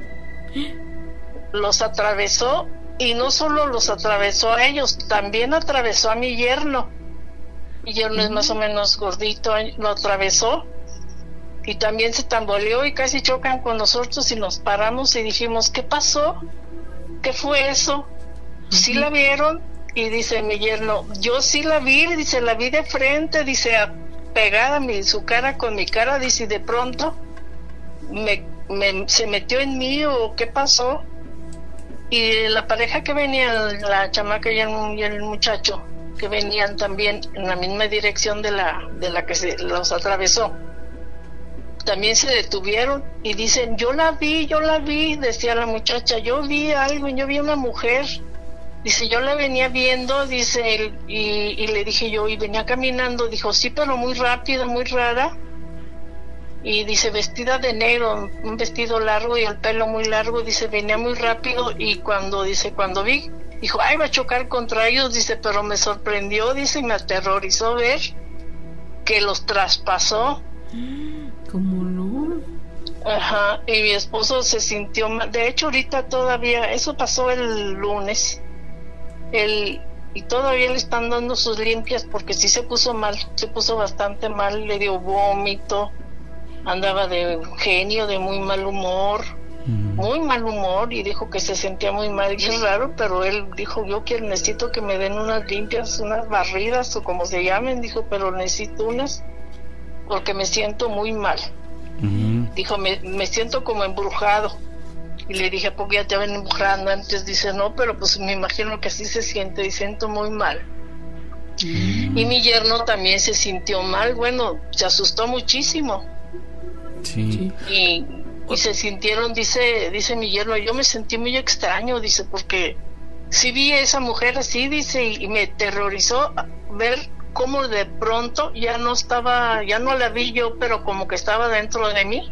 y no solo los atravesó a ellos, también atravesó a mi yerno. Mi yerno es más o menos gordito, lo atravesó y también se tamboleó y casi chocan con nosotros y nos paramos y dijimos, ¿qué pasó? ¿Qué fue eso? ¿Sí la vieron? Y dice mi yerno, yo sí la vi, dice, la vi de frente, dice, pegada su cara con mi cara, dice, y de pronto se metió en mí, o ¿qué pasó? Y la pareja que venía, la chamaca y el muchacho, que venían también en la misma dirección de la que los atravesó, también se detuvieron y dicen, yo la vi, decía la muchacha, yo vi algo, yo vi una mujer, dice, yo la venía viendo, dice, y le dije yo, y venía caminando, dijo, sí, pero muy rápida, muy rara, y dice, vestida de negro, un vestido largo y el pelo muy largo, dice, venía muy rápido, y cuando vi, dijo, ay, va a chocar contra ellos, dice, pero me sorprendió, dice, y me aterrorizó ver que los traspasó. ¿Cómo no? Ajá, y mi esposo se sintió mal. De hecho, ahorita todavía, eso pasó el lunes, y todavía le están dando sus limpias porque sí se puso mal, se puso bastante mal, le dio vómito, andaba de genio, de muy mal humor, y dijo que se sentía muy mal. Y es raro, pero él dijo, yo necesito que me den unas limpias, unas barridas o como se llamen, dijo, pero necesito unas porque me siento muy mal. Dijo, me siento como embrujado. Y le dije, ¿a poco ya te ven empujando antes? Dice, no, pero pues me imagino que así se siente y siento muy mal. Y mi yerno también se sintió mal, bueno, se asustó muchísimo. Sí. Y se sintieron, dice mi yerno, yo me sentí muy extraño, dice, porque sí vi a esa mujer así, dice, y me terrorizó ver cómo de pronto ya no la vi yo, pero como que estaba dentro de mí.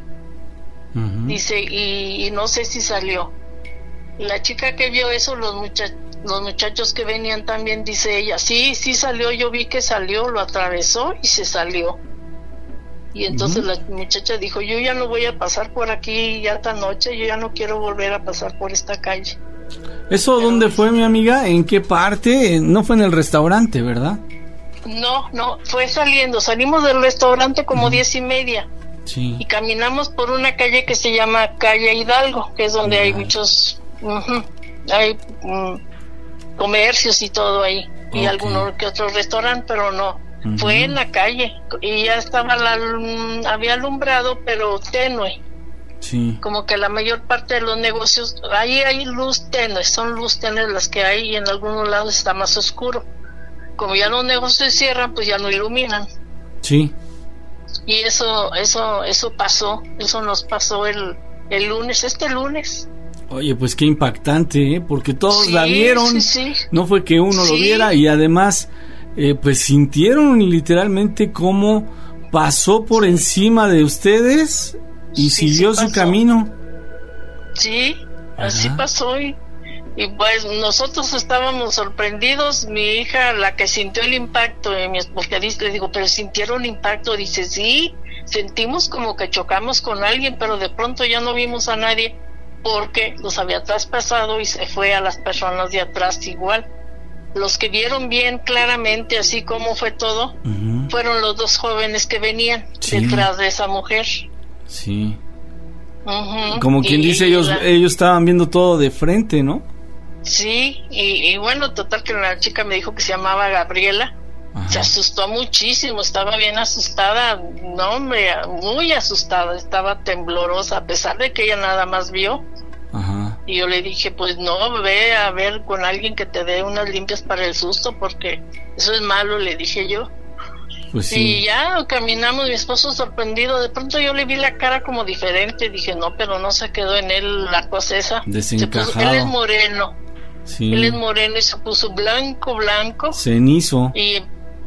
Dice, y no sé si salió. Y la chica que vio eso, los muchachos que venían también, dice ella, sí salió, yo vi que salió, lo atravesó y se salió. Y entonces la muchacha dijo, yo ya no voy a pasar por aquí ya esta noche, yo ya no quiero volver a pasar por esta calle. ¿Eso dónde fue, mi amiga? ¿En qué parte? No fue en el restaurante, ¿verdad? No, fue salimos del restaurante como 10:30. Sí. Y caminamos por una calle que se llama Calle Hidalgo, que es donde hay muchos, hay comercios y todo ahí, y alguno que otro restaurante, pero no. Fue en la calle y ya estaba había alumbrado, pero tenue. Sí. Como que la mayor parte de los negocios, ahí hay luz tenue, son luz tenue las que hay, y en algunos lados está más oscuro. Como ya los negocios cierran, pues ya no iluminan. Sí. Y eso pasó, eso nos pasó el lunes, este lunes. Oye, pues qué impactante, ¿eh? Porque todos la vieron, no fue que uno lo viera, y además pues sintieron literalmente cómo pasó por encima de ustedes y siguió su camino. Sí, así pasó, y pues nosotros estábamos sorprendidos. Mi hija, la que sintió el impacto, mi esposa, le digo, pero ¿sintieron impacto? Dice, sí, sentimos como que chocamos con alguien, pero de pronto ya no vimos a nadie porque los había traspasado y se fue a las personas de atrás igual. Los que vieron bien claramente así como fue todo, fueron los dos jóvenes que venían detrás de esa mujer. Sí. Como quien dice, ellos estaban viendo todo de frente, ¿no? Sí, y bueno, total que la chica me dijo que se llamaba Gabriela. Se asustó muchísimo, estaba bien asustada, no hombre, muy asustada, estaba temblorosa, a pesar de que ella nada más vio. Y yo le dije, pues no, ve a ver con alguien que te dé unas limpias para el susto, porque eso es malo, le dije yo. Pues sí. Y ya caminamos, mi esposo sorprendido, de pronto yo le vi la cara como diferente, dije, no, pero no se quedó en él la cosa esa. Desencajado. Él es moreno. Sí. Él es moreno y se puso blanco. Cenizo. Y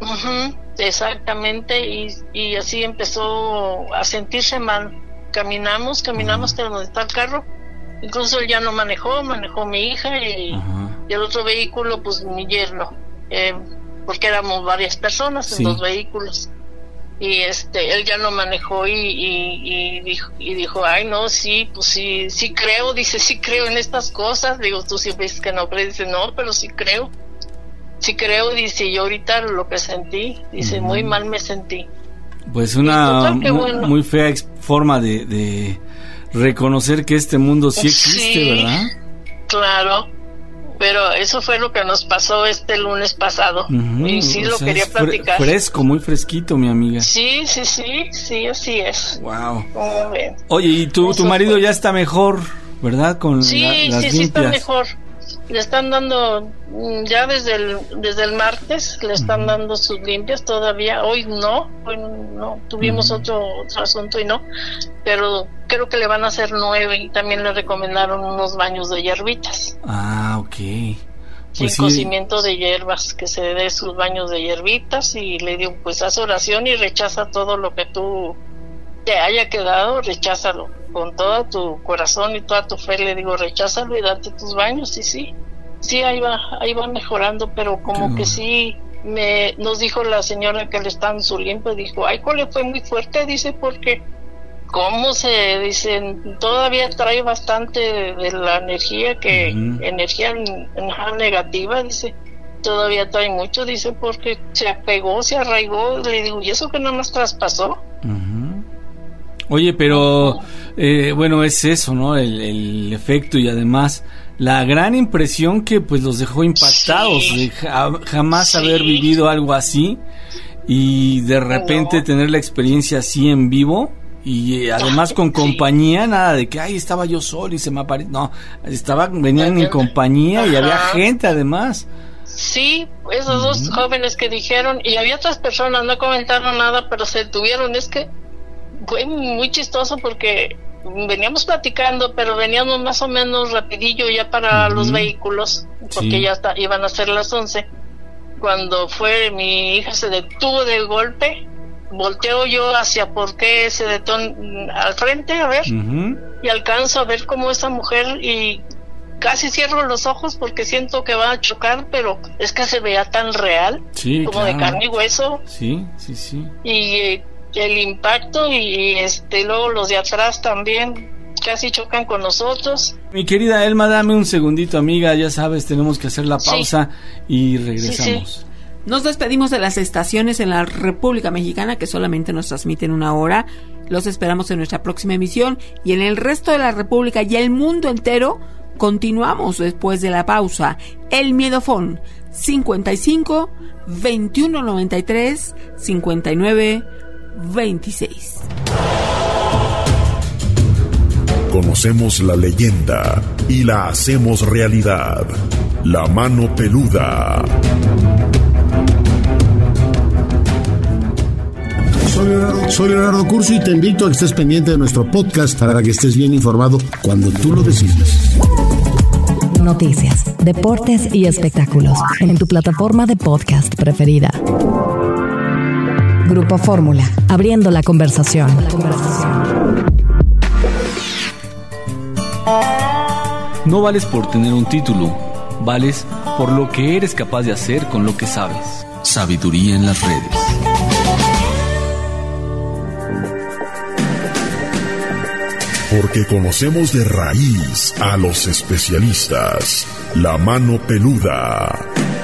exactamente, y así empezó a sentirse mal. Caminamos hasta donde está el carro. Incluso él ya no manejó mi hija y el otro vehículo, pues mi yerno, porque éramos varias personas en dos vehículos. Y él ya no manejó y dijo, ay no, sí, pues sí creo, dice, sí creo en estas cosas. Digo, tú siempre dices que no crees, dice, no, pero sí creo, dice, yo ahorita lo que sentí, dice, muy mal me sentí. Pues una muy fea forma de reconocer que este mundo sí existe, ¿verdad? Claro, pero eso fue lo que nos pasó este lunes pasado. Y sí, lo quería platicar. Fresco, muy fresquito, mi amiga. Sí, así es. Wow. Oye, y tu marido ya está mejor, ¿verdad? Con las limpias. Sí, está mejor. Le están dando, ya desde el martes, le están dando sus limpias todavía. Hoy no tuvimos otro asunto y no, pero creo que le van a hacer 9 y también le recomendaron unos baños de hierbitas. Ah, ok. Pues cocimiento de hierbas, que se dé sus baños de hierbitas, y le digo, pues haz oración y rechaza todo lo que tú te haya quedado, recházalo con todo tu corazón y toda tu fe, le digo, recházalo y date tus baños. Y sí, ahí va mejorando, pero como que sí, nos dijo la señora que le está en su limpio, dijo, ay, ¿cuál le fue muy fuerte? Dice, porque cómo se dicen, todavía trae bastante de la energía, que energía negativa, dice, todavía trae mucho, dice, porque se apegó, se arraigó. Le digo, ¿y eso que nada más traspasó? Oye, pero bueno, es eso, ¿no? El efecto, y además la gran impresión que pues los dejó impactados de jamás haber vivido algo así, y de repente tener la experiencia así en vivo, Y además con compañía, nada de que, ay, estaba yo solo y se me apareció. No, venían en compañía y había gente además. Sí, esos dos jóvenes que dijeron, y había otras personas, no comentaron nada, pero se detuvieron. Es que fue muy chistoso porque veníamos platicando, pero veníamos más o menos rapidillo ya para los vehículos, porque ya iban a ser las 11. Cuando mi hija se detuvo del golpe, volteo yo hacia por qué se detuvo al frente, a ver, y alcanzo a ver cómo esa mujer, y casi cierro los ojos porque siento que va a chocar, pero es que se veía tan real, como de carne y hueso. Sí. Y el impacto, y luego los de atrás también casi chocan con nosotros. Mi querida Elma, dame un segundito, amiga, ya sabes, tenemos que hacer la pausa y regresamos. Sí. Nos despedimos de las estaciones en la República Mexicana, que solamente nos transmiten 1 hora. Los esperamos en nuestra próxima emisión, y en el resto de la República y el mundo entero continuamos después de la pausa. El Miedofón 55 21 93 59 26. Conocemos la leyenda y la hacemos realidad. La mano peluda. Soy Leonardo Curcio y te invito a que estés pendiente de nuestro podcast para que estés bien informado cuando tú lo decidas. Noticias, deportes y espectáculos en tu plataforma de podcast preferida. Grupo Fórmula, abriendo la conversación. No vales por tener un título, vales por lo que eres capaz de hacer con lo que sabes. Sabiduría en las redes. Porque conocemos de raíz a los especialistas. La mano peluda.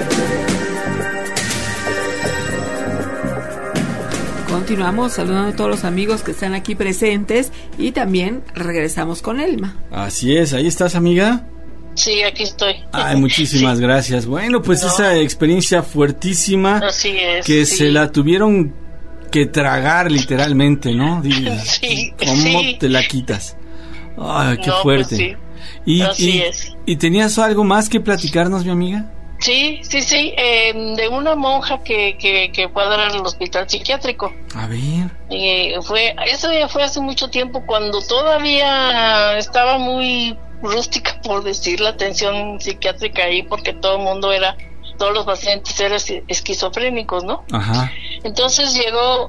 Continuamos saludando a todos los amigos que están aquí presentes, y también regresamos con Elma. Así es, ¿ahí estás, amiga? Sí, aquí estoy. Ay, muchísimas gracias. Bueno, pues esa experiencia fuertísima. Así es. Que se la tuvieron que tragar literalmente, ¿no? ¿Cómo te la quitas? Ay, qué fuerte. Pues sí. Así es. ¿Y tenías algo más que platicarnos, mi amiga? Sí, de una monja que fue a dar al hospital psiquiátrico. A ver. Eso ya fue hace mucho tiempo, cuando todavía estaba muy rústica, por decir, la atención psiquiátrica ahí, porque todos los pacientes eran esquizofrénicos, ¿no? Ajá. Entonces llegó,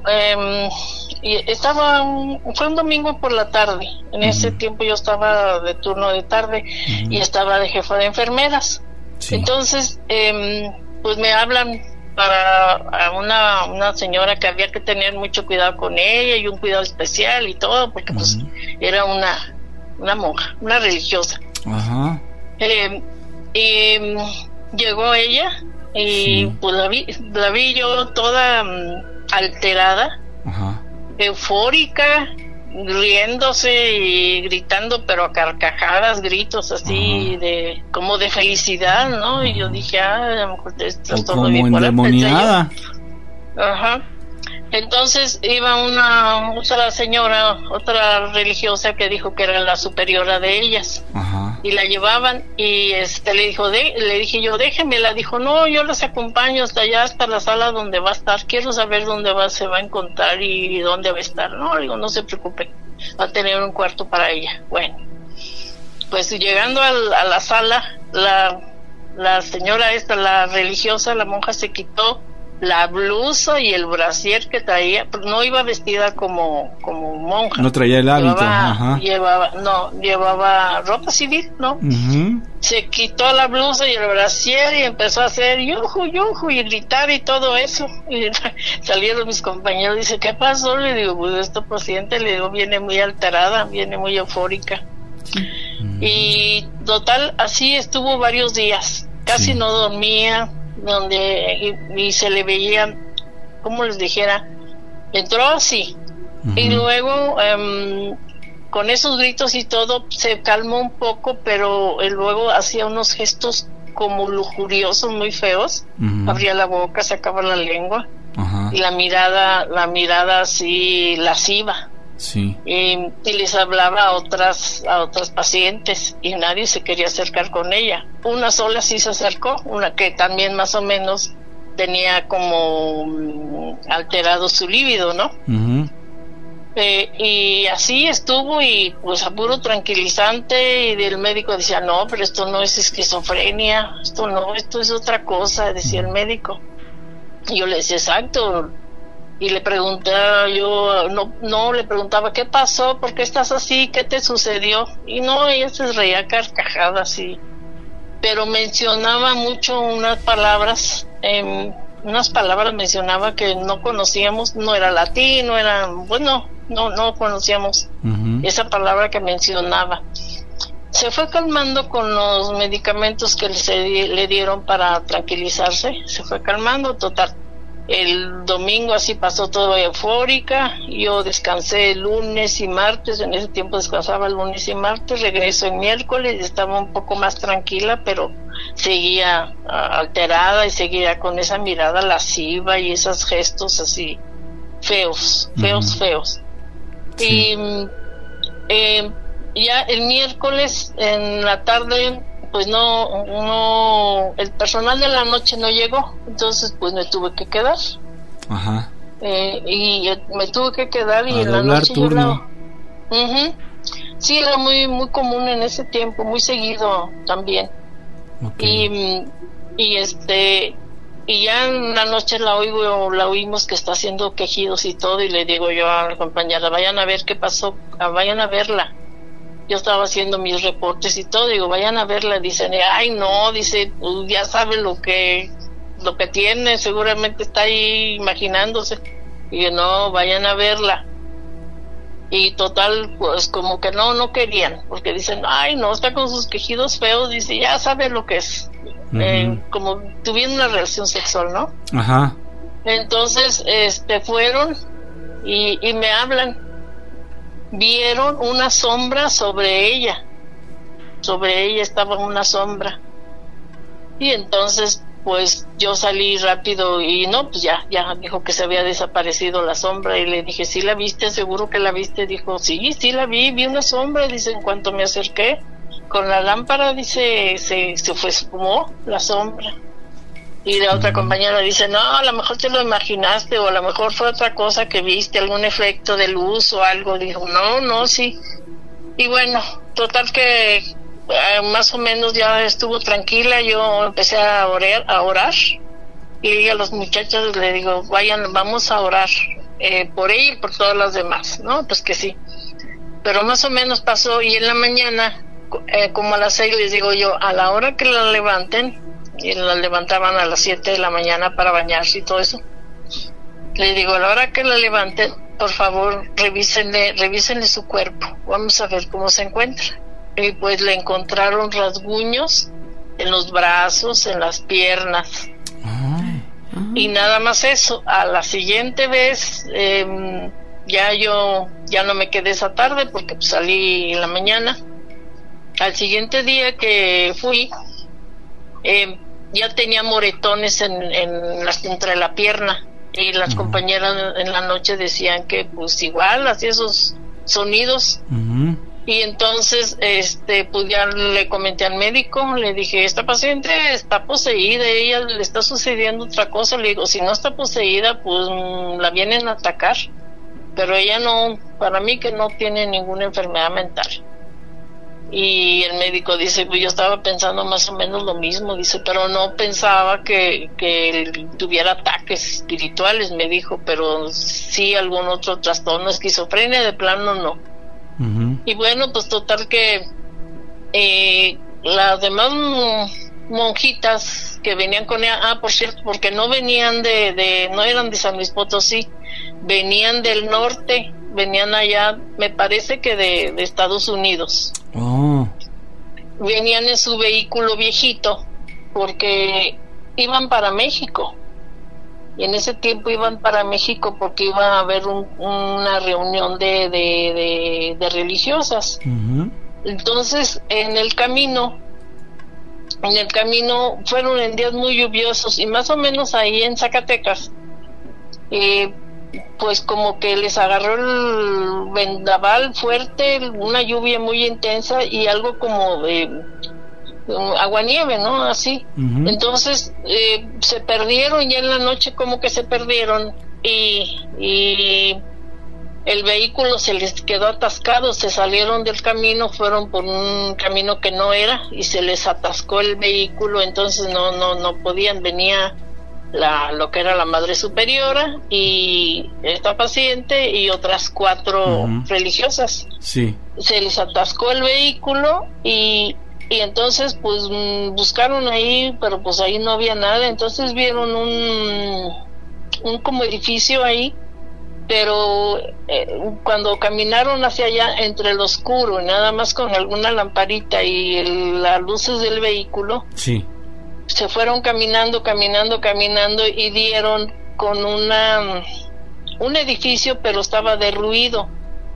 fue un domingo por la tarde. En ese tiempo yo estaba de turno de tarde y estaba de jefa de enfermeras. Sí. Entonces, pues me hablan para una señora que había que tener mucho cuidado con ella, y un cuidado especial y todo, porque pues era una monja, una religiosa. Ajá. Y llegó ella y pues la vi yo toda alterada, eufórica, riéndose y gritando, pero a carcajadas, gritos así como de felicidad, ¿no? Y yo dije, a lo mejor esto es todo bien, como endemoniada. Ajá. Entonces iba otra señora, otra religiosa, que dijo que era la superiora de ellas. Ajá. Y la llevaban, y le dije yo, déjemela. Dijo, no, yo las acompaño hasta allá, hasta la sala donde va a estar. Quiero saber dónde se va a encontrar y dónde va a estar. No, digo, no se preocupe, va a tener un cuarto para ella. Bueno, pues llegando a la sala, la señora esta, la religiosa, la monja, se quitó la blusa y el brasier que traía. No iba vestida como monja. No traía el hábito. Llevaba ropa civil, ¿no? Se quitó la blusa y el brasier y empezó a hacer yuju y gritar y todo eso. Y salieron mis compañeros, dice, ¿qué pasó? Le digo, pues esta paciente, le digo, viene muy alterada, viene muy eufórica. Y total, así estuvo varios días. Casi no dormía, y se le veía, como les dijera, entró así, y luego con esos gritos y todo se calmó un poco, pero luego hacía unos gestos como lujuriosos, muy feos. Abría la boca, sacaba la lengua, y la mirada así lasciva, Sí. Y les hablaba a otras pacientes y nadie se quería acercar con ella. Una sola sí se acercó, una que también más o menos tenía como alterado su líbido, ¿no? Uh-huh. Y así estuvo, y pues a puro tranquilizante, y el médico decía, no, pero esto no es esquizofrenia, esto es otra cosa, decía el médico. Y yo le decía, exacto. Y le preguntaba, le preguntaba, ¿qué pasó? ¿Por qué estás así? ¿Qué te sucedió? Y no, ella se reía carcajadas, pero mencionaba mucho unas palabras mencionaba que no conocíamos, no era latín, no conocíamos esa palabra que mencionaba. Se fue calmando con los medicamentos que le dieron para tranquilizarse, se fue calmando, total. El domingo así pasó todo eufórica, yo descansé el lunes y martes, en ese tiempo descansaba el lunes y martes, regreso el miércoles, estaba un poco más tranquila, pero seguía alterada y seguía con esa mirada lasciva y esos gestos así feos. Sí. Y ya el miércoles en la tarde, pues no, el personal de la noche no llegó, entonces pues me tuve que quedar. Ajá. Y me tuve que quedar, y en la doblar noche turno. Sí, era muy muy común en ese tiempo, muy seguido también. Okay. Y ya en la noche la oímos que está haciendo quejidos y todo, y le digo yo a la compañera, vayan a ver qué pasó, vayan a verla. Yo estaba haciendo mis reportes y todo, digo, vayan a verla. Dicen, ay no, dice, ya sabe lo que tiene, seguramente está ahí imaginándose. Y yo, no, vayan a verla. Y total, pues como que no querían, porque dicen, ay no, está con sus quejidos feos, dice, ya sabe lo que es. Como tuvieron una relación sexual, ¿no? Ajá. Entonces, fueron y me hablan. Vieron una sombra sobre ella estaba una sombra, y entonces pues yo salí rápido y no, pues ya dijo que se había desaparecido la sombra, y le dije, ¿sí la viste? ¿Seguro que la viste? Dijo, sí la vi una sombra. Dice, en cuanto me acerqué con la lámpara, dice, se fue, esfumó la sombra. Y la otra compañera dice, no, a lo mejor te lo imaginaste, o a lo mejor fue otra cosa que viste, algún efecto de luz o algo. Dijo, no, sí. Y bueno, total que más o menos ya estuvo tranquila. Yo empecé a orar, y a los muchachos le digo, vamos a orar por ella y por todas las demás, ¿no? Pues que sí. Pero más o menos pasó, y en la mañana, como a las 6, les digo yo, a la hora que la levanten, y la levantaban a las 7 de la mañana para bañarse y todo eso, le digo, a la hora que la levanten, por favor, revísenle su cuerpo, vamos a ver cómo se encuentra. Y pues le encontraron rasguños en los brazos, en las piernas. Y nada más eso. A la siguiente vez, ya no me quedé esa tarde, porque pues salí en la mañana. Al siguiente día que fui, ya tenía moretones entre la pierna, y las compañeras en la noche decían que pues igual hacía esos sonidos. Y entonces pues ya le comenté al médico, le dije, esta paciente está poseída, ella le está sucediendo otra cosa. Le digo, si no está poseída, pues la vienen a atacar, pero ella no, para mí que no tiene ninguna enfermedad mental. Y el médico dice, pues yo estaba pensando más o menos lo mismo, dice, pero no pensaba que tuviera ataques espirituales, me dijo, pero sí algún otro trastorno, esquizofrenia de plano no. Y bueno, pues total que las demás monjitas que venían con ella, por cierto, porque no venían no eran de San Luis Potosí, venían del norte, venían allá, me parece que de Estados Unidos. Venían en su vehículo viejito, porque iban para México, y en ese tiempo iban para México porque iba a haber una reunión de religiosas. Entonces en el camino fueron en días muy lluviosos, y más o menos ahí en Zacatecas pues como que les agarró el vendaval fuerte, una lluvia muy intensa y algo como de aguanieve, ¿no? Así. Entonces se perdieron ya en la noche, como que se perdieron y el vehículo se les quedó atascado, se salieron del camino, fueron por un camino que no era y se les atascó el vehículo, entonces no podían, venía lo que era la Madre Superiora y esta paciente y otras 4 religiosas. Sí. Se les atascó el vehículo y entonces pues buscaron ahí, pero pues ahí no había nada, entonces vieron un como edificio ahí, pero cuando caminaron hacia allá entre el oscuro y nada más con alguna lamparita y las luces del vehículo, sí, se fueron caminando y dieron con un edificio, pero estaba derruido.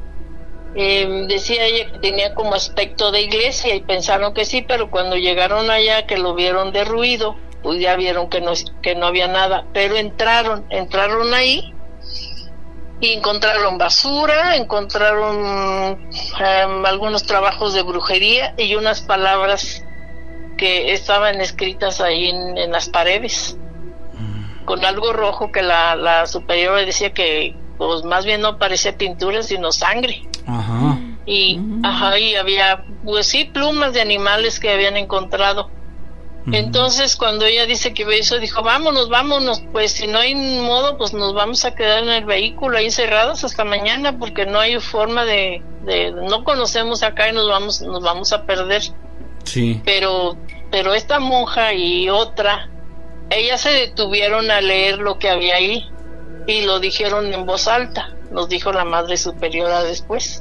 Decía ella que tenía como aspecto de iglesia y pensaron que sí, pero cuando llegaron allá, que lo vieron derruido, pues ya vieron que no había nada, pero entraron ahí y encontraron basura, encontraron algunos trabajos de brujería y unas palabras que estaban escritas ahí en las paredes con algo rojo que la superiora decía que pues más bien no parecía pintura sino sangre. Ajá. Y había pues sí plumas de animales que habían encontrado. Entonces cuando ella dice que eso, dijo vámonos, pues si no hay modo, pues nos vamos a quedar en el vehículo ahí encerrados hasta mañana porque no hay forma de no conocemos acá y nos vamos a perder. Sí. Pero esta monja y otra, ellas se detuvieron a leer lo que había ahí y lo dijeron en voz alta, nos dijo la Madre Superiora después.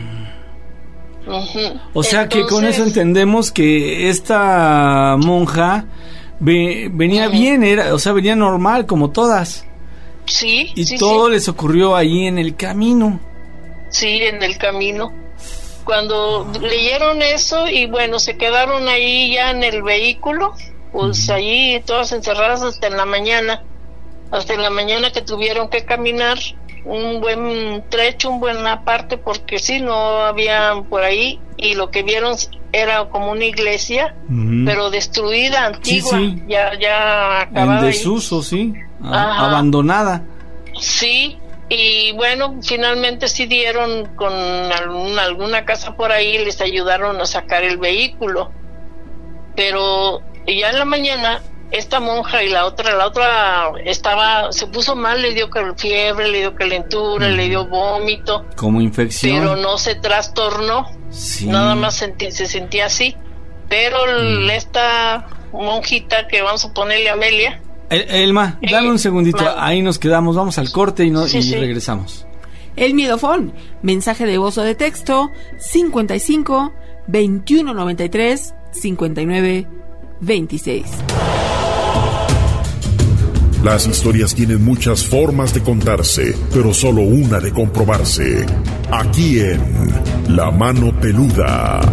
O sea, entonces, que con eso entendemos que esta monja venía bien, venía normal como todas. Sí. Y todo les ocurrió ahí en el camino. Sí, en el camino. Cuando leyeron eso y bueno, se quedaron ahí ya en el vehículo, pues allí todas encerradas hasta en la mañana que tuvieron que caminar un buen trecho, una buena parte, porque sí, no había por ahí, y lo que vieron era como una iglesia, pero destruida, antigua, sí. ya acabada. En desuso, sí, abandonada. Sí. Y bueno, finalmente sí dieron con alguna casa por ahí, les ayudaron a sacar el vehículo. Pero ya en la mañana, esta monja y la otra se puso mal, le dio fiebre, le dio calentura, le dio vómito. Como infección. Pero no se trastornó, sí. Nada más se sentía así. Pero esta monjita, que vamos a ponerle Amelia. Elma, dame un segundito, ahí nos quedamos, vamos al corte y regresamos. El Miedofón, mensaje de voz o de texto, 55 21 93 59 26. Las historias tienen muchas formas de contarse, pero solo una de comprobarse. Aquí en La Mano Peluda.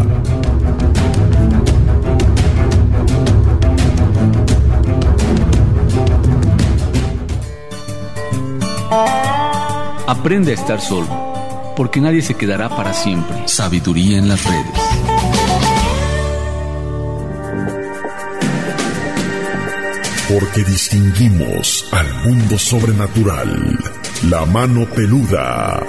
Aprende a estar solo, porque nadie se quedará para siempre. Sabiduría en las redes. Porque distinguimos al mundo sobrenatural. La Mano Peluda.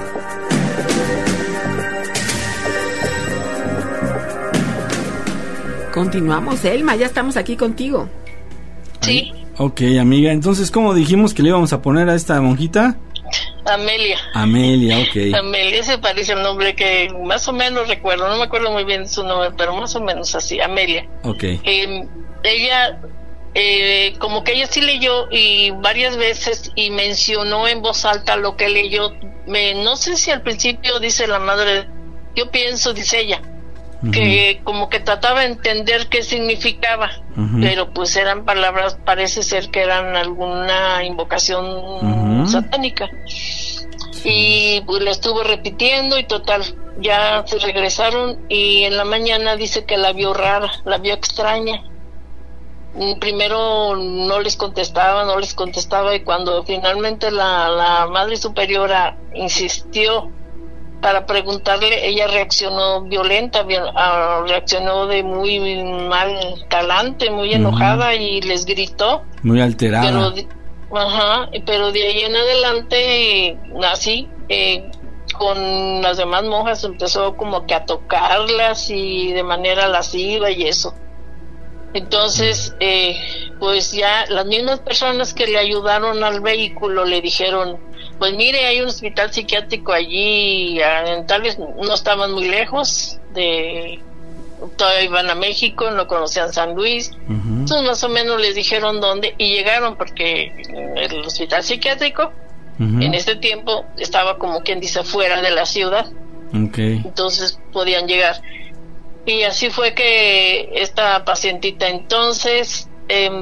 Continuamos, Elma, ya estamos aquí contigo. Sí. Ok, amiga, entonces, ¿cómo dijimos que le íbamos a poner a esta monjita? Amelia, ok. Amelia se parece al nombre que más o menos recuerdo, no me acuerdo muy bien su nombre, pero más o menos así, Amelia. Ok. Ella, como que ella sí leyó y varias veces y mencionó en voz alta lo que leyó. No sé si al principio dice la madre, yo pienso, dice ella, que como que trataba de entender qué significaba, pero pues eran palabras, parece ser que eran alguna invocación satánica. Y pues la estuvo repitiendo y total, ya se regresaron y en la mañana dice que la vio rara, la vio extraña. primero no les contestaba, y cuando finalmente la Madre Superiora insistió para preguntarle, ella reaccionó violenta, reaccionó de muy mal talante, muy enojada, y les gritó. Muy alterada. Pero de ahí en adelante, así, con las demás monjas empezó como que a tocarlas y de manera lasciva y eso. Entonces, pues ya las mismas personas que le ayudaron al vehículo le dijeron, pues mire, hay un hospital psiquiátrico allí, tal vez no estaban muy lejos todavía iban a México, no conocían San Luis. Entonces más o menos les dijeron dónde, y llegaron, porque el hospital psiquiátrico en ese tiempo estaba, como quien dice, fuera de la ciudad. Entonces podían llegar. Y así fue que esta pacientita entonces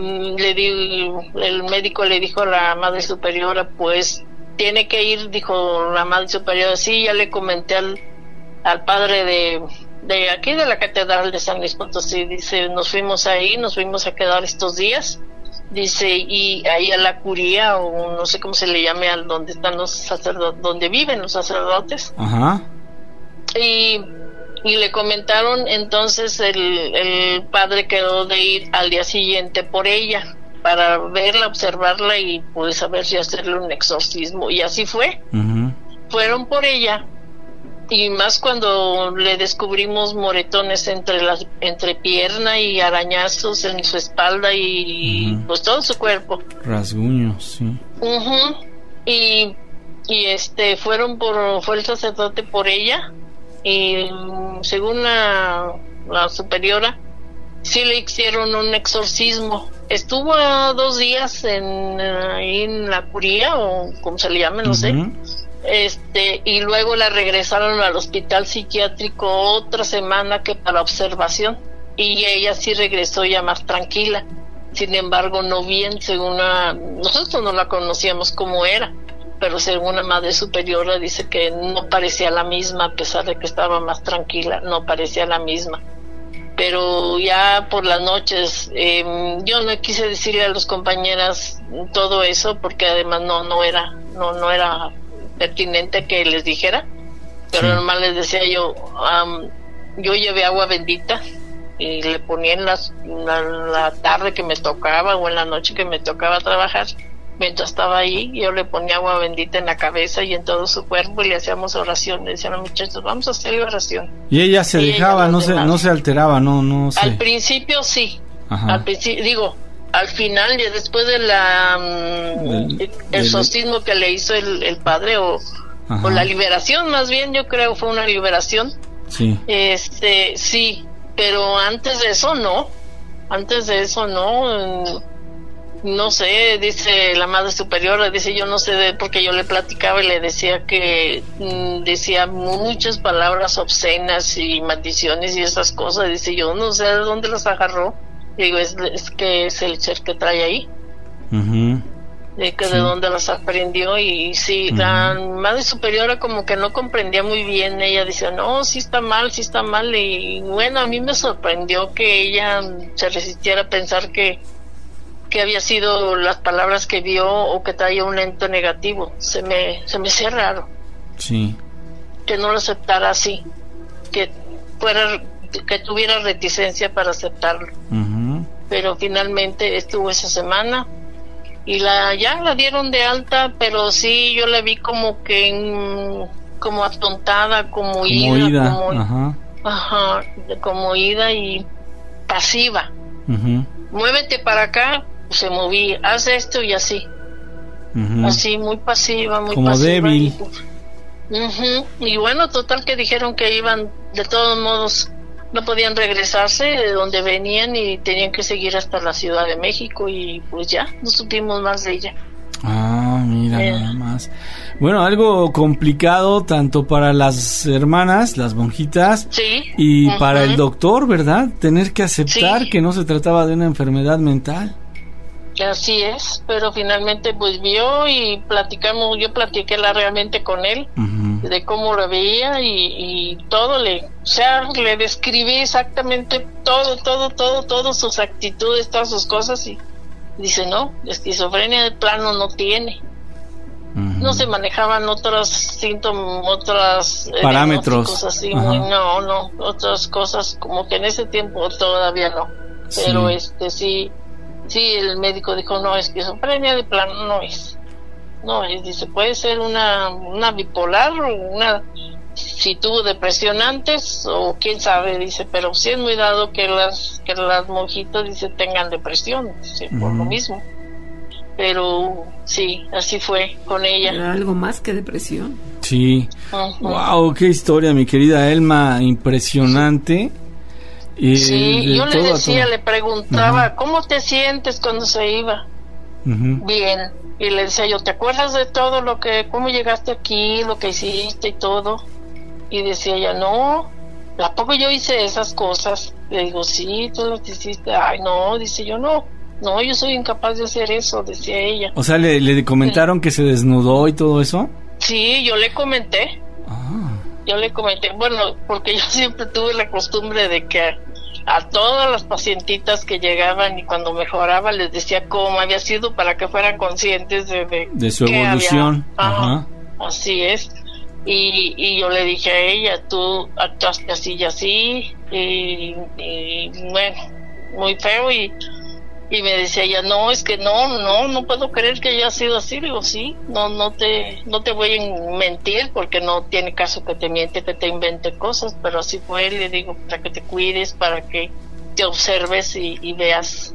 el médico le dijo a la Madre Superiora, pues tiene que ir, dijo la Madre Superiora, sí, ya le comenté al padre de aquí de la Catedral de San Luis Potosí, dice, nos fuimos a quedar estos días, dice, y ahí a la curía, o no sé cómo se le llame, al donde están los sacerdotes, donde viven los sacerdotes. Y le comentaron, entonces el padre quedó de ir al día siguiente por ella para verla, observarla y pues a ver si hacerle un exorcismo, y así fue. Fueron por ella, y más cuando le descubrimos moretones entre pierna y arañazos en su espalda y pues todo su cuerpo, rasguños, sí. Y fue el sacerdote por ella, y según la superiora sí le hicieron un exorcismo. Estuvo 2 días ahí en la curía, o como se le llame, no sé. Y luego la regresaron al hospital psiquiátrico otra semana que para observación, y ella sí regresó ya más tranquila. Sin embargo, no bien, nosotros no la conocíamos cómo era, pero según la Madre Superiora dice que no parecía la misma, a pesar de que estaba más tranquila, no parecía la misma. Pero ya por las noches, yo no quise decirle a las compañeras todo eso, porque además no era pertinente que les dijera, pero normal les decía yo llevé agua bendita y le ponía en la tarde que me tocaba, o en la noche que me tocaba trabajar, mientras estaba ahí, yo le ponía agua bendita en la cabeza y en todo su cuerpo, y le hacíamos oración. Le decían a los muchachos, vamos a hacer oración. Y ella se dejaba, no se alteraba, no sé. Al principio sí. Al principio, al final, y después de el exorcismo que le hizo el padre, o la liberación, más bien, yo creo fue una liberación. Sí. Sí, pero antes de eso no. No sé, dice la Madre Superiora, dice, yo no sé, porque yo le platicaba y le decía que decía muchas palabras obscenas y maldiciones y esas cosas. Dice, yo no sé de dónde las agarró. Digo, es que es el ser que trae ahí. De dónde las aprendió. Y sí, la Madre Superiora como que no comprendía muy bien. Ella decía, no, sí está mal. Y bueno, a mí me sorprendió que ella se resistiera a pensar que había sido las palabras que vio, o que traía un ente negativo. Se me hacía raro. Sí. Que no lo aceptara así. Que tuviera reticencia para aceptarlo. Pero finalmente estuvo esa semana y ya la dieron de alta, pero sí, yo la vi como que como atontada, como ida, como ida y pasiva. Muévete para acá, se movía, haz esto y así. Así, muy pasiva, muy como pasiva, débil. Y bueno, total que dijeron que iban, de todos modos, no podían regresarse de donde venían y tenían que seguir hasta la Ciudad de México, y pues ya no supimos más de ella. Mira, nada más. Bueno, algo complicado tanto para las hermanas, las monjitas, y para el doctor, ¿verdad? Tener que aceptar que no se trataba de una enfermedad mental. Así es, pero finalmente pues vio y platicamos, yo platiqué largamente con él de cómo lo veía y todo le describí exactamente todo, sus actitudes, todas sus cosas y dice, no, esquizofrenia de plano no tiene. No se manejaban otros síntomas, otros parámetros así, otras cosas como que en ese tiempo todavía no, pero sí, el médico dijo, no, esquizofrenia de plano no es, dice, puede ser una bipolar o si tuvo depresión antes o quién sabe, dice, pero sí es muy dado que las monjitas, dice, tengan depresión, dice, por lo mismo, pero sí, así fue con ella. Era algo más que depresión. Sí. Wow, qué historia, mi querida Elma, impresionante. Sí, yo le decía, le preguntaba, ¿cómo te sientes cuando se iba? Bien, y le decía yo, ¿te acuerdas de todo cómo llegaste aquí, lo que hiciste y todo? Y decía ella, no, ¿a poco yo hice esas cosas? Le digo, sí, tú las hiciste. Ay, no, dice yo, no, yo soy incapaz de hacer eso, decía ella. O sea, ¿le comentaron que se desnudó y todo eso? Sí, yo le comenté. Bueno, porque yo siempre tuve la costumbre de que a todas las pacientitas que llegaban y cuando mejoraba les decía cómo había sido para que fueran conscientes de su evolución. Así es. Y yo le dije a ella, tú actuaste así y así, y bueno, muy feo, y me decía ella, no, es que no puedo creer que haya sido así. Digo, sí, no te voy a mentir porque no tiene caso que te miente, que te invente cosas, pero así fue, le digo, para que te cuides, para que te observes y veas,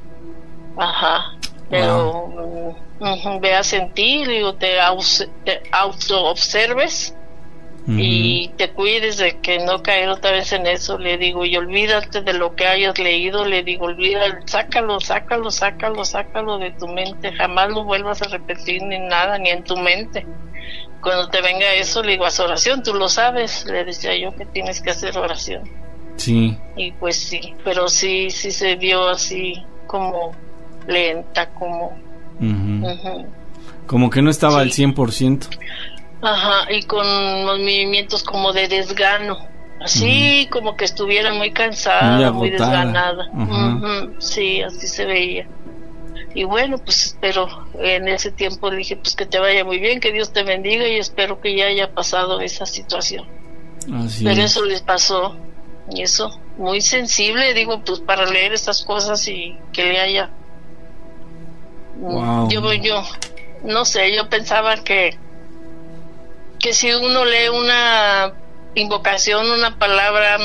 pero veas en ti, digo, te auto observes y te cuides de que no caer otra vez en eso, le digo, y olvídate de lo que hayas leído, le digo, sácalo de tu mente, jamás lo vuelvas a repetir ni nada, ni en tu mente. Cuando te venga eso, le digo, haz oración, tú lo sabes, le decía yo que tienes que hacer oración. Sí. Y pues sí, pero sí se vio así como lenta, como como que no estaba al 100%. Y con los movimientos como de desgano, así como que estuviera muy cansada, muy desganada. Sí, así se veía. Y bueno, pues espero, en ese tiempo le dije, pues que te vaya muy bien, que Dios te bendiga, y espero que ya haya pasado esa situación. Pero eso les pasó, y eso, muy sensible, digo, pues para leer estas cosas y que le haya... Yo no sé, yo pensaba que si uno lee una invocación, una palabra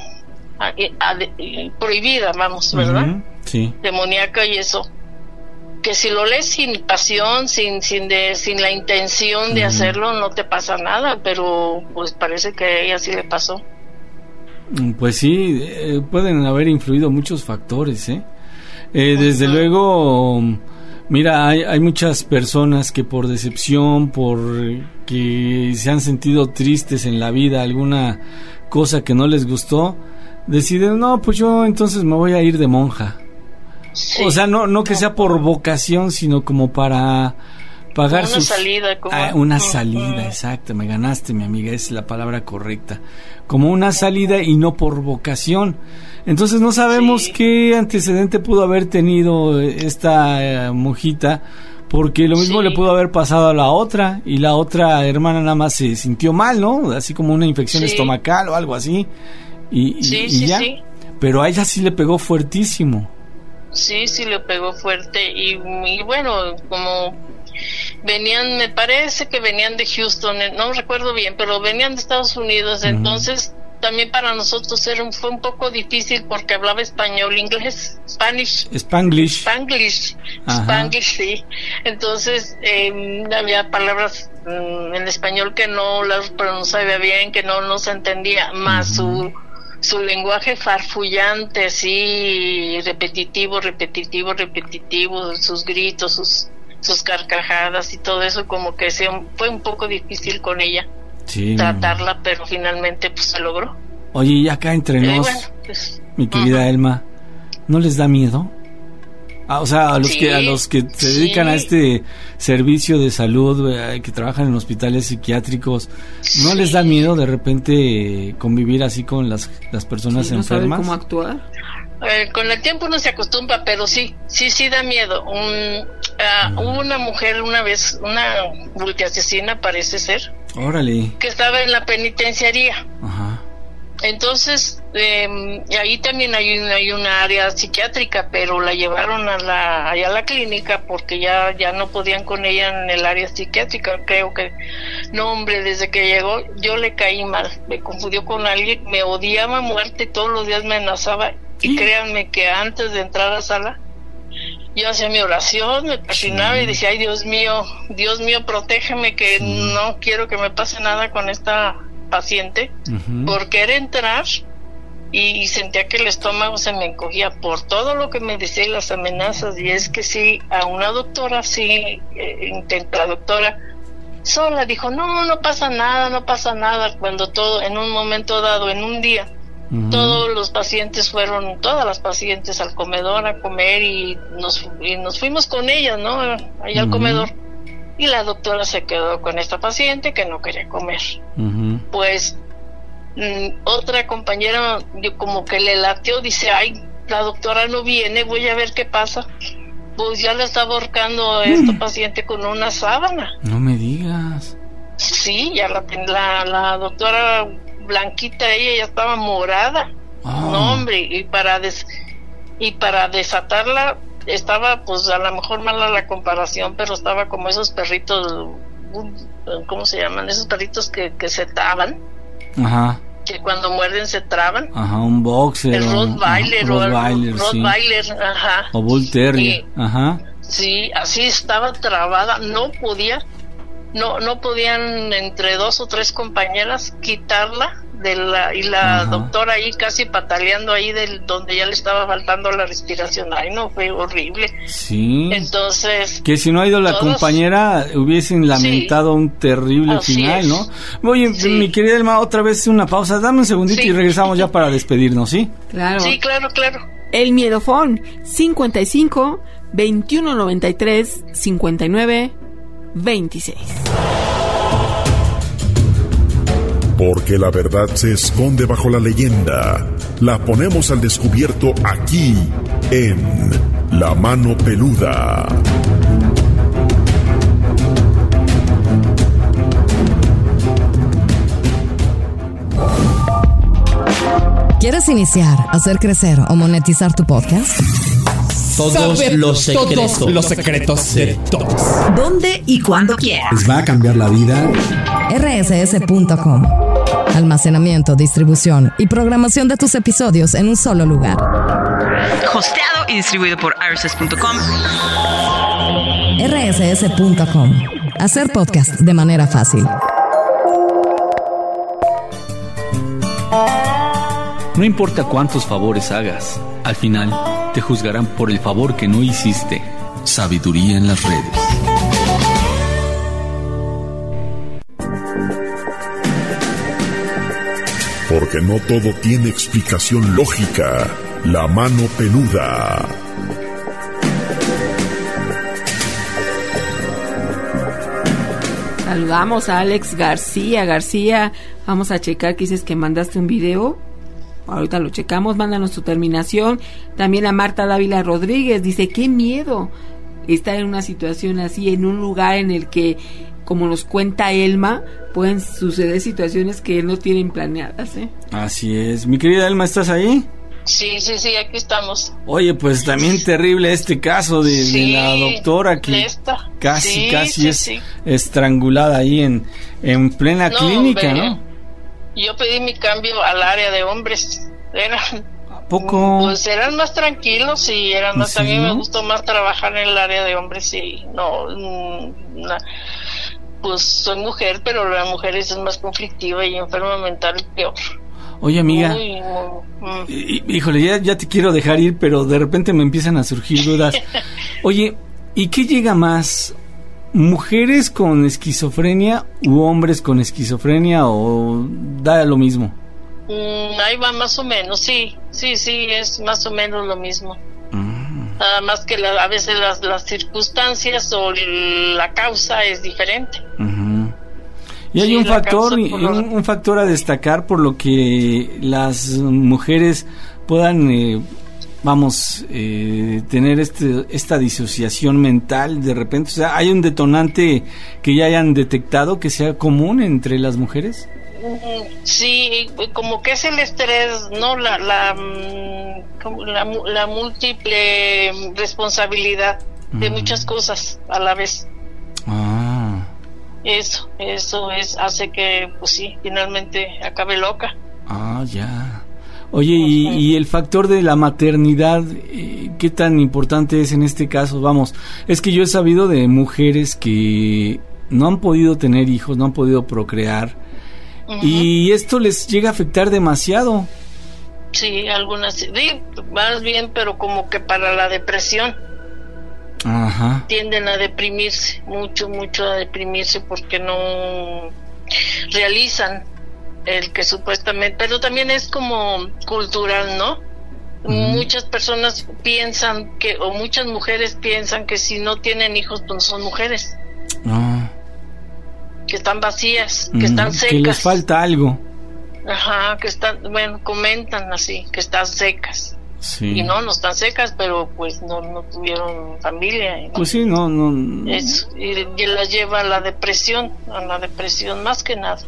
prohibida, vamos, ¿verdad? Sí. Demoníaca y eso, que si lo lees sin pasión, sin la intención de hacerlo, no te pasa nada, pero pues parece que a ella sí le pasó. Pues sí, pueden haber influido muchos factores, desde luego. Mira, hay muchas personas que por decepción, por que se han sentido tristes en la vida, alguna cosa que no les gustó, deciden, no, pues yo entonces me voy a ir de monja. Sí. O sea, no que sea por vocación, sino como para pagar una salida. Una salida, exacto, me ganaste, mi amiga, es la palabra correcta. Como una salida y no por vocación. Entonces no sabemos qué antecedente pudo haber tenido esta monjita, porque lo mismo le pudo haber pasado a la otra, y la otra hermana nada más se sintió mal, ¿no? Así como una infección estomacal o algo así, y ya. Pero a ella sí le pegó fuertísimo. Sí le pegó fuerte, y bueno, como venían, me parece que venían de Houston, no recuerdo bien, pero venían de Estados Unidos, entonces también para nosotros fue un poco difícil porque hablaba español, inglés, Spanglish, sí. Entonces había palabras en español que no las pronunciaba bien, que no se entendía, más su lenguaje farfullante, así repetitivo, sus gritos, sus carcajadas y todo eso, como que fue un poco difícil con ella. Sí, tratarla, pero finalmente pues se logró. Oye, y acá entre nos, mi querida Elma, ¿no les da miedo? O sea, a los que se dedican a este servicio de salud, que trabajan en hospitales psiquiátricos, ¿no les da miedo de repente convivir así con las personas no enfermas? ¿Cómo actuar? Con el tiempo uno se acostumbra, pero sí da miedo. Hubo una mujer una vez, una multiasesina parece ser, órale, que estaba en la penitenciaría. Ajá. Entonces, ahí también hay una área psiquiátrica, pero la llevaron allá a la clínica porque ya no podían con ella en el área psiquiátrica. Creo que, no hombre, desde que llegó yo le caí mal, me confundió con alguien, me odiaba a muerte, todos los días me amenazaba, y créanme que antes de entrar a la sala, yo hacía mi oración, me persinaba y decía, ay Dios mío, protégeme, que no quiero que me pase nada con esta paciente, porque era entrar y sentía que el estómago se me encogía por todo lo que me decía y las amenazas. Y es que sí, a una doctora la doctora sola dijo, no pasa nada, cuando todo, en un momento dado, en un día, todas las pacientes al comedor a comer y nos fuimos con ellas, ¿no? Allá al comedor. Y la doctora se quedó con esta paciente que no quería comer. Pues otra compañera como que le latió, dice, ay, la doctora no viene, voy a ver qué pasa. Pues ya le estaba ahorcando a esta paciente con una sábana. No me digas. Sí, ya la doctora blanquita, ella ya estaba morada. No, hombre, y para desatarla estaba, pues a lo mejor mala la comparación, pero estaba como esos perritos, ¿cómo se llaman? Esos perritos que se traban. Ajá. Que cuando muerden se traban. Ajá, un boxer. El Rottweiler, Rottweiler, sí. Ajá. O Bull Terrier, ajá. Sí, así estaba trabada, no podían entre 2 o 3 compañeras quitarla y la doctora ahí casi pataleando ahí donde ya le estaba faltando la respiración. Ay, no, fue horrible. Sí. Entonces, que si no ha ido la compañera hubiesen lamentado un terrible final, ¿no? Oye, mi querida Elma, otra vez una pausa, dame un segundito y regresamos ya para despedirnos, ¿sí? Claro. Sí, claro. El Miedofón 55 21 93 59 26. Porque la verdad se esconde bajo la leyenda. La ponemos al descubierto aquí, en La Mano Peluda. ¿Quieres iniciar, hacer crecer o monetizar tu podcast? Todos los secretos de todos. ¿Dónde y cuándo quieras? Les va a cambiar la vida. rss.com. Almacenamiento, distribución y programación de tus episodios en un solo lugar. Hosteado y distribuido por rss.com. rss.com. Hacer podcast de manera fácil. No importa cuántos favores hagas, al final te juzgarán por el favor que no hiciste. Sabiduría en las redes. Porque no todo tiene explicación lógica. La Mano Peluda. Saludamos a Alex García, vamos a checar que dices que mandaste un video. Ahorita lo checamos, mándanos tu terminación. También a Marta Dávila Rodríguez, dice, qué miedo estar en una situación así, en un lugar en el que, como nos cuenta Elma, pueden suceder situaciones que no tienen planeadas, ¿eh? Así es. Mi querida Elma, ¿estás ahí? Sí, aquí estamos. Oye, pues también terrible este caso de la doctora que casi es estrangulada ahí en plena clínica, hombre, ¿no? Yo pedí mi cambio al área de hombres. ¿A poco? Pues eran más tranquilos y eran más. A mí me gustó más trabajar en el área de hombres y pues soy mujer, pero la mujer es más conflictiva y enferma mental peor. Oye, amiga, híjole, ya te quiero dejar ir, pero de repente me empiezan a surgir dudas. Oye, ¿y qué llega más? ¿Mujeres con esquizofrenia u hombres con esquizofrenia o da lo mismo? Ahí va más o menos, sí, es más o menos lo mismo. Nada más que a veces las circunstancias o la causa es diferente. Uh-huh. Y hay un factor a destacar por lo que las mujeres puedan tener esta disociación mental de repente. O sea, ¿hay un detonante que ya hayan detectado que sea común entre las mujeres? Sí, como que es el estrés, ¿no? La múltiple responsabilidad de muchas cosas a la vez. Eso hace que, pues sí, finalmente acabe loca. Ya. Oye, y el factor de la maternidad, ¿qué tan importante es en este caso? Vamos, es que yo he sabido de mujeres que no han podido tener hijos, no han podido procrear, y esto les llega a afectar demasiado. Sí, algunas, sí, más bien, pero como que para la depresión. Ajá. Tienden a deprimirse, mucho a deprimirse porque no realizan el que supuestamente, pero también es como cultural, ¿no? Muchas personas piensan o muchas mujeres piensan que si no tienen hijos, pues no son mujeres. Que están vacías, que están secas. Que les falta algo. Ajá, que están, comentan así, que están secas. Sí. Y no están secas, pero pues no tuvieron familia. Pues sí, no. Eso, y las lleva a la depresión más que nada.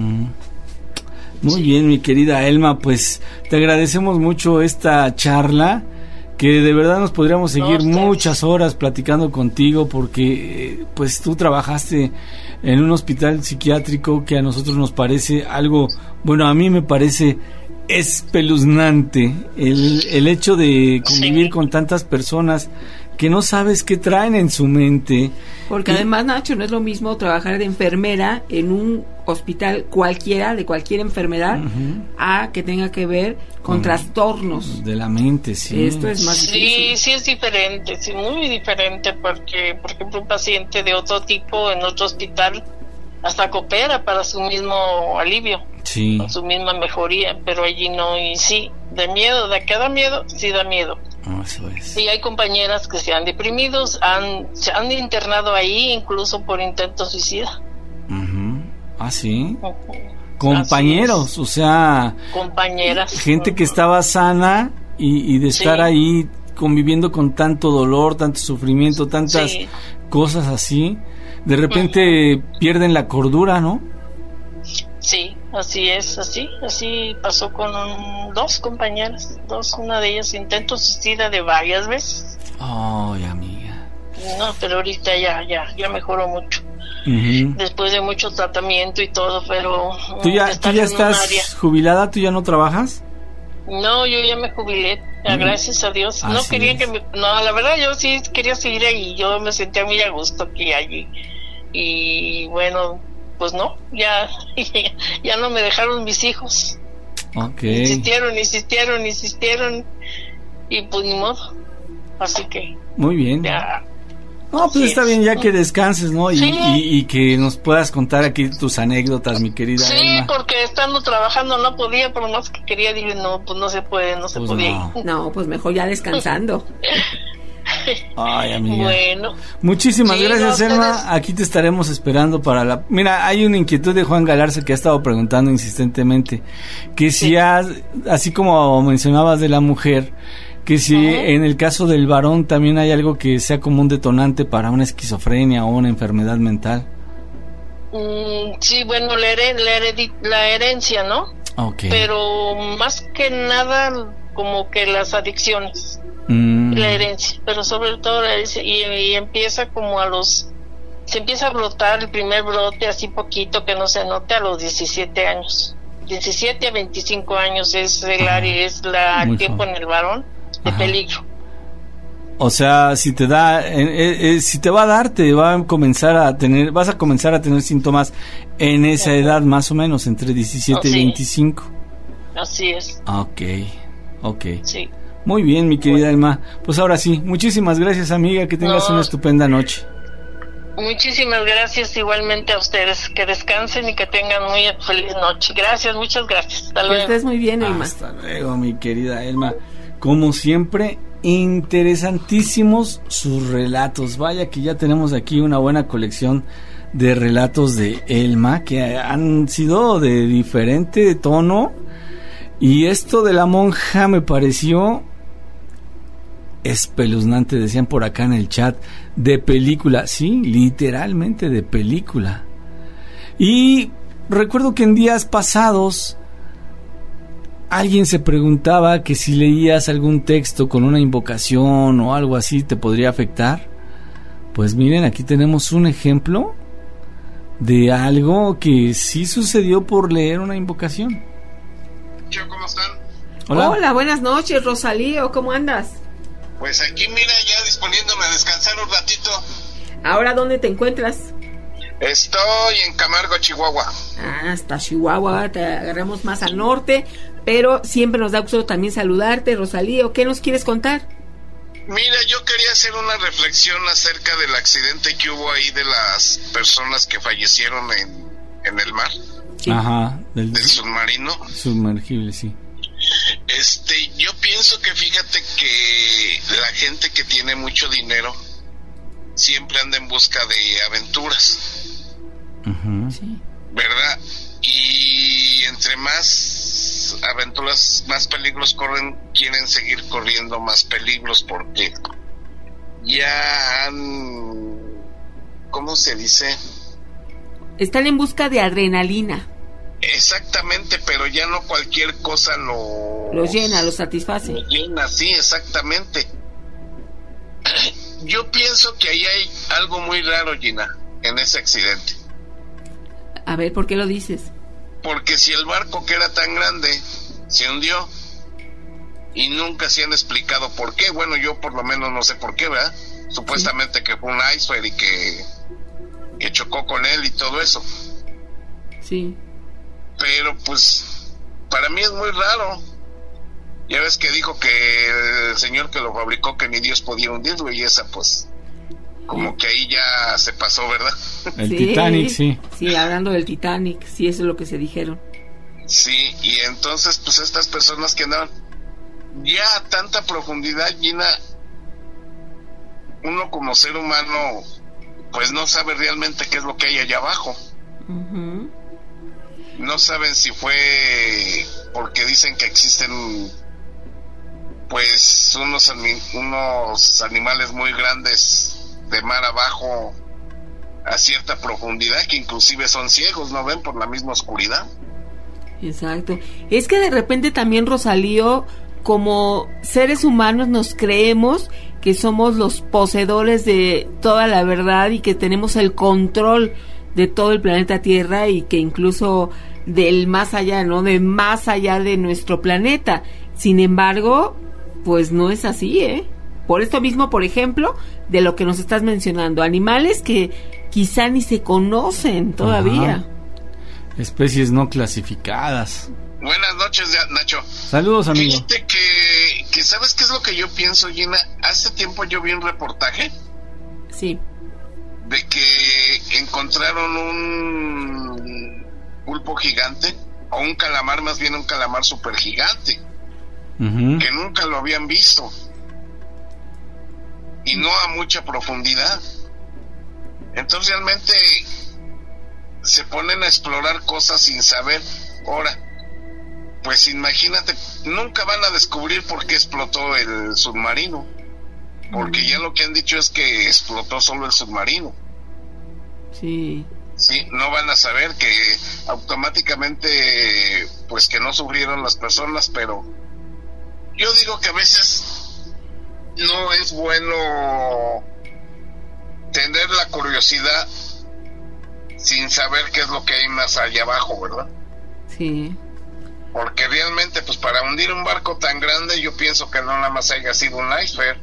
Muy bien, mi querida Elma, pues te agradecemos mucho esta charla, que de verdad nos podríamos seguir muchas horas platicando contigo, porque pues tú trabajaste en un hospital psiquiátrico que a nosotros nos parece algo, bueno, a mí me parece espeluznante el hecho de convivir con tantas personas que no sabes qué traen en su mente. Porque además, Nacho, no es lo mismo trabajar de enfermera en un hospital cualquiera, de cualquier enfermedad, a que tenga que ver con trastornos de la mente, sí. Esto es más difícil. Sí, es diferente, sí, muy diferente, porque, por ejemplo, un paciente de otro tipo en otro hospital hasta coopera para su mismo alivio, sí, su misma mejoría, pero allí no. Y sí, de que da miedo, sí da miedo. Eso es. Y hay compañeras que se han deprimido, se han internado ahí incluso por intento suicida. ¿Sí? Compañeros, o sea, compañeras, gente que estaba sana y de estar ahí conviviendo con tanto dolor, tanto sufrimiento, tantas cosas así, de repente pierden la cordura, ¿no? Sí, así es, así pasó con dos compañeras, una de ellas intento suicida de varias veces. Ay, amiga. No, pero ahorita ya mejoró mucho. Después de mucho tratamiento y todo, pero ¿Tú ya estás jubilada? ¿Tú ya no trabajas? No, yo ya me jubilé, gracias a Dios. No quería la verdad yo sí quería seguir ahí, yo me sentía muy a gusto aquí allí. Y bueno, pues no, ya no me dejaron mis hijos. Okay. Insistieron y pues ni modo. Así que muy bien. Ya. No, pues está bien ya que descanses, ¿no? Y que nos puedas contar aquí tus anécdotas, mi querida Elma. Sí, porque estando trabajando no podía, pero más que quería, dije, no, pues no se puede, no se podía. No, pues mejor ya descansando. Ay, amiga. Bueno. Muchísimas gracias, Elma. Aquí te estaremos esperando para Mira, hay una inquietud de Juan Galarza que ha estado preguntando insistentemente, que si así como mencionabas de la mujer, que si en el caso del varón también hay algo que sea como un detonante para una esquizofrenia o una enfermedad mental. Sí, bueno, la herencia, ¿no? Okay. Pero más que nada como que las adicciones, la herencia, pero sobre todo la herencia, y empieza como se empieza a brotar el primer brote así poquito, que no se note, a los 17 años. 17 a 25 años es el tiempo en el varón de peligro. O sea, si te da, si te va a dar, vas a comenzar a tener síntomas en esa edad, más o menos, entre 17 y 25. Así es. Ok. Sí. Muy bien, mi querida Elma. Pues ahora sí, muchísimas gracias, amiga, que tengas una estupenda noche. Muchísimas gracias, igualmente a ustedes, que descansen y que tengan muy feliz noche. Gracias, muchas gracias. Hasta luego. Que estés muy bien, Elma. Hasta luego, mi querida Elma. Como siempre, interesantísimos sus relatos. Vaya que ya tenemos aquí una buena colección de relatos de Elma que han sido de diferente tono, y esto de la monja me pareció espeluznante, decían por acá en el chat, de película, sí, literalmente de película. Y recuerdo que en días pasados alguien se preguntaba que si leías algún texto con una invocación o algo así te podría afectar. Pues miren, aquí tenemos un ejemplo de algo que sí sucedió por leer una invocación. ¿Cómo están? Hola. Hola, buenas noches, Rosalío, ¿cómo andas? Pues aquí, mira, ya disponiéndome a descansar un ratito. ¿Ahora dónde te encuentras? Estoy en Camargo, Chihuahua. Ah, hasta Chihuahua, te agarramos más al norte, pero siempre nos da gusto también saludarte, Rosalío. ¿Qué nos quieres contar? Mira, yo quería hacer una reflexión acerca del accidente que hubo ahí de las personas que fallecieron en el mar. Sí. Ajá, del submarino. Sumergible, sí. Yo pienso que fíjate que la gente que tiene mucho dinero siempre anda en busca de aventuras. Uh-huh. Sí. ¿Verdad? Y entre más aventuras, más peligros corren, quieren seguir corriendo más peligros porque ya han, ¿cómo se dice? Están en busca de adrenalina. Exactamente, pero ya no cualquier cosa los llena, los satisface. Los llena, sí, exactamente. Yo pienso que ahí hay algo muy raro, Gina, en ese accidente. A ver, ¿por qué lo dices? Porque si el barco, que era tan grande, se hundió y nunca se han explicado por qué. Bueno, yo por lo menos no sé por qué, ¿verdad? Supuestamente que fue un iceberg y que chocó con él y todo eso. Sí. Pero pues para mí es muy raro. Ya ves que dijo que el señor que lo fabricó, que ni Dios podía hundirlo, y esa pues como que ahí ya se pasó, ¿verdad? El Titanic, sí. Sí, hablando del Titanic, sí, eso es lo que se dijeron. Sí, y entonces pues estas personas que andaban ya a tanta profundidad, Gina, uno como ser humano pues no sabe realmente qué es lo que hay allá abajo. Uh-huh. No saben si fue porque dicen que existen pues unos animales muy grandes de mar abajo a cierta profundidad, que inclusive son ciegos, no ven por la misma oscuridad. Exacto. Es que de repente también, Rosalío, como seres humanos nos creemos que somos los poseedores de toda la verdad y que tenemos el control de todo el planeta Tierra, y que incluso del más allá, ¿no? De más allá de nuestro planeta. Sin embargo, pues no es así, ¿eh? Por esto mismo, por ejemplo, de lo que nos estás mencionando, animales que quizá ni se conocen todavía. Ajá. Especies no clasificadas. Buenas noches, Nacho. Saludos, amigo. Fíjate que ¿sabes qué es lo que yo pienso, Gina? Hace tiempo yo vi un reportaje. Sí. De que encontraron un pulpo gigante, o un calamar, más bien un calamar super gigante, uh-huh, que nunca lo habían visto, y no a mucha profundidad. Entonces realmente se ponen a explorar cosas sin saber. Ahora, pues imagínate, nunca van a descubrir por qué explotó el submarino, porque ya lo que han dicho es que explotó solo el submarino. Sí. Sí, no van a saber que automáticamente, pues que no sufrieron las personas, pero yo digo que a veces no es bueno tener la curiosidad sin saber qué es lo que hay más allá abajo, ¿verdad? Sí. Porque realmente, pues para hundir un barco tan grande, yo pienso que no nada más haya sido un iceberg,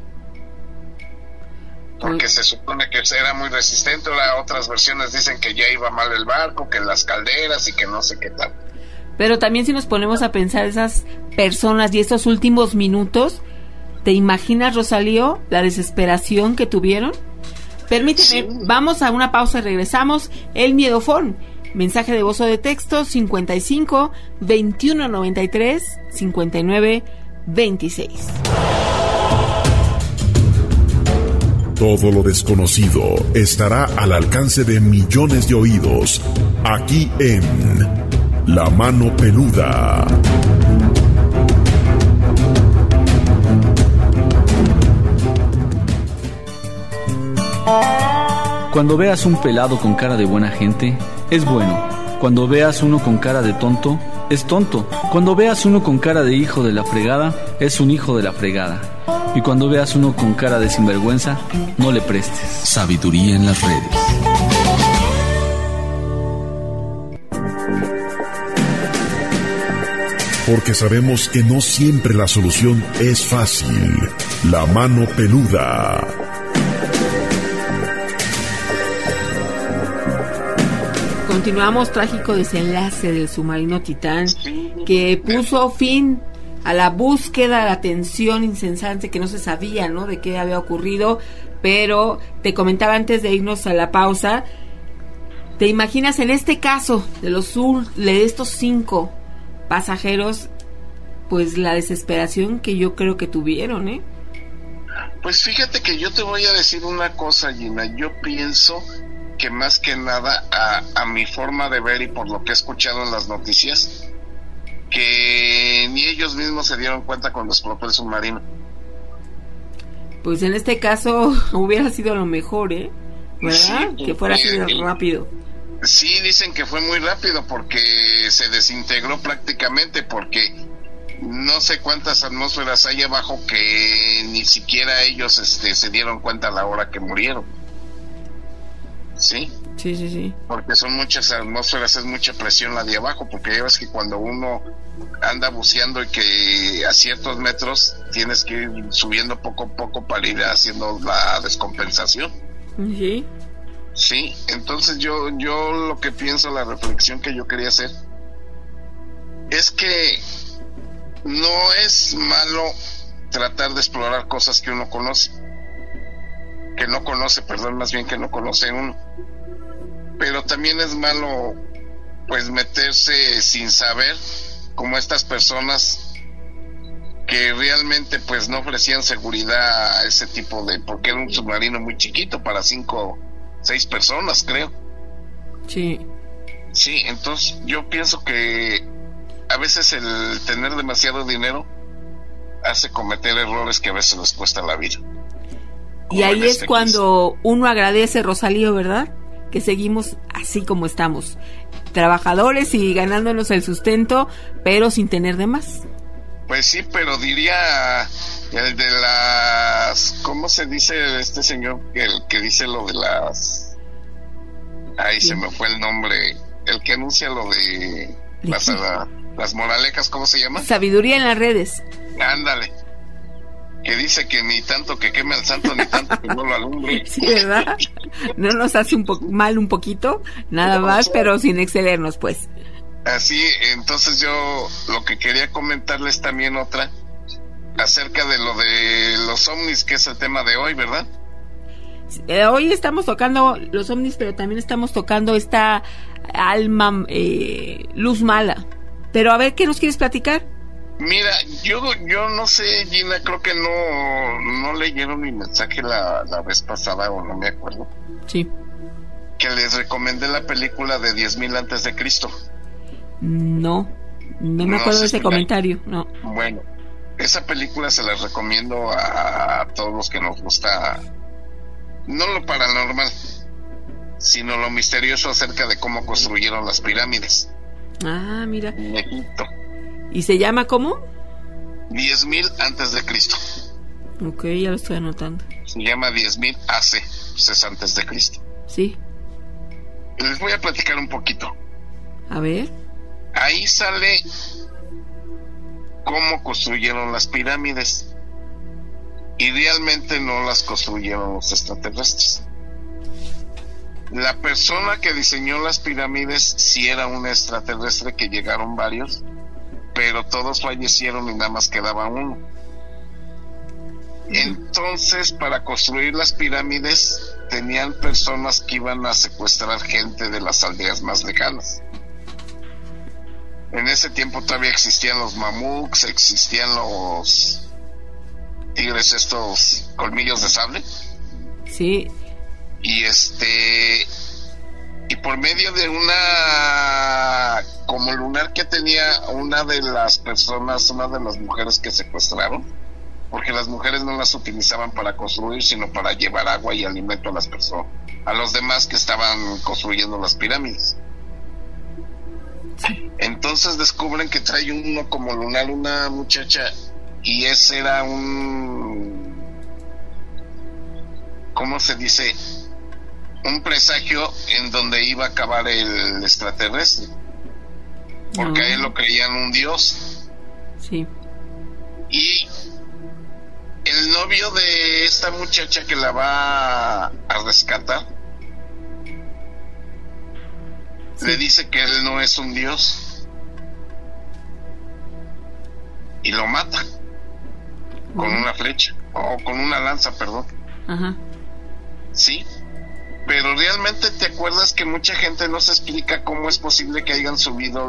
porque se supone que era muy resistente. Otras versiones dicen que ya iba mal el barco, que las calderas y que no sé qué tal. Pero también si nos ponemos a pensar esas personas y estos últimos minutos, ¿te imaginas, Rosalío, la desesperación que tuvieron? Permíteme, sí. Vamos a una pausa y regresamos. El Miedofón, mensaje de voz o de texto 55 21 93 59 26. Todo lo desconocido estará al alcance de millones de oídos, aquí en La Mano Peluda. Cuando veas un pelado con cara de buena gente, es bueno. Cuando veas uno con cara de tonto, es tonto. Cuando veas uno con cara de hijo de la fregada, es un hijo de la fregada. Y cuando veas uno con cara de sinvergüenza, no le prestes. Sabiduría en las redes. Porque sabemos que no siempre la solución es fácil. La Mano Peluda. Continuamos. Trágico desenlace del submarino Titán, que puso fin a la búsqueda, a la tensión incesante que no se sabía, ¿no?, de qué había ocurrido. Pero te comentaba antes de irnos a la pausa, ¿te imaginas en este caso de estos 5 pasajeros, pues la desesperación que yo creo que tuvieron, ¿eh? Pues fíjate que yo te voy a decir una cosa, Gina. Yo pienso que más que nada, a mi forma de ver y por lo que he escuchado en las noticias, que ni ellos mismos se dieron cuenta cuando explotó el submarino. Pues en este caso hubiera sido lo mejor, ¿verdad? Sí, que fuera así de rápido. Sí, dicen que fue muy rápido porque se desintegró prácticamente, porque no sé cuántas atmósferas hay abajo que ni siquiera ellos se dieron cuenta a la hora que murieron. Sí. Porque son muchas atmósferas, es mucha presión la de abajo, porque ya ves que cuando uno anda buceando y que a ciertos metros tienes que ir subiendo poco a poco para ir haciendo la descompensación. Sí, entonces yo lo que pienso, la reflexión que yo quería hacer es que no es malo tratar de explorar cosas que uno conoce, que no conoce uno, pero también es malo pues meterse sin saber, como estas personas que realmente pues no ofrecían seguridad a ese tipo de, porque era un submarino muy chiquito para 6 personas, creo. Sí, entonces yo pienso que a veces el tener demasiado dinero hace cometer errores que a veces les cuesta la vida. Y ahí es cuando uno agradece, Rosalío, ¿verdad? Que seguimos así como estamos, trabajadores y ganándonos el sustento, pero sin tener de más. Pues sí, pero diría el de las, ¿cómo se dice este señor? El que dice lo de las, ahí se me fue el nombre, el que anuncia lo de las moralejas, ¿cómo se llama? Sabiduría en las redes. Ándale. Que dice que ni tanto que queme al santo, ni tanto que no lo alumbre. Sí, ¿verdad? No nos hace mal un poquito, nada más, pero sin excedernos, pues. Así, entonces yo lo que quería comentarles también otra, acerca de lo de los ovnis, que es el tema de hoy, ¿verdad? Hoy estamos tocando los ovnis, pero también estamos tocando esta alma, luz mala. Pero a ver, ¿qué nos quieres platicar? Mira, yo no sé, Gina, creo que no leyeron mi mensaje la vez pasada, o no me acuerdo. Sí. Que les recomendé la película de 10,000 antes de Cristo. No me acuerdo de ese comentario, no. Bueno, esa película se la recomiendo a todos los que nos gusta, no lo paranormal, sino lo misterioso acerca de cómo construyeron las pirámides. Ah, mira. En Egipto. ¿Y se llama cómo? 10,000 antes de Cristo. Ok, ya lo estoy anotando. Se llama 10,000 AC, pues es antes de Cristo. Sí. Les voy a platicar un poquito. A ver. Ahí sale cómo construyeron las pirámides. Y realmente no las construyeron los extraterrestres. La persona que diseñó las pirámides sí era un extraterrestre, que llegaron varios, pero todos fallecieron y nada más quedaba uno. Entonces, para construir las pirámides tenían personas que iban a secuestrar gente de las aldeas más lejanas. En ese tiempo todavía existían los mamuts, existían los tigres, estos colmillos de sable. Sí. Y por medio de una como lunar que tenía una de las mujeres que secuestraron, porque las mujeres no las utilizaban para construir, sino para llevar agua y alimento a las personas, a los demás que estaban construyendo las pirámides. Sí. Entonces descubren que trae uno como lunar una muchacha, y ese era ¿cómo se dice? Un presagio en donde iba a acabar el extraterrestre, porque a él lo creían un dios. Sí. Y el novio de esta muchacha que la va a rescatar, sí, le dice que él no es un dios y lo mata con una flecha, o con una lanza, perdón. Ajá. Sí. Pero realmente te acuerdas que mucha gente no se explica cómo es posible que hayan subido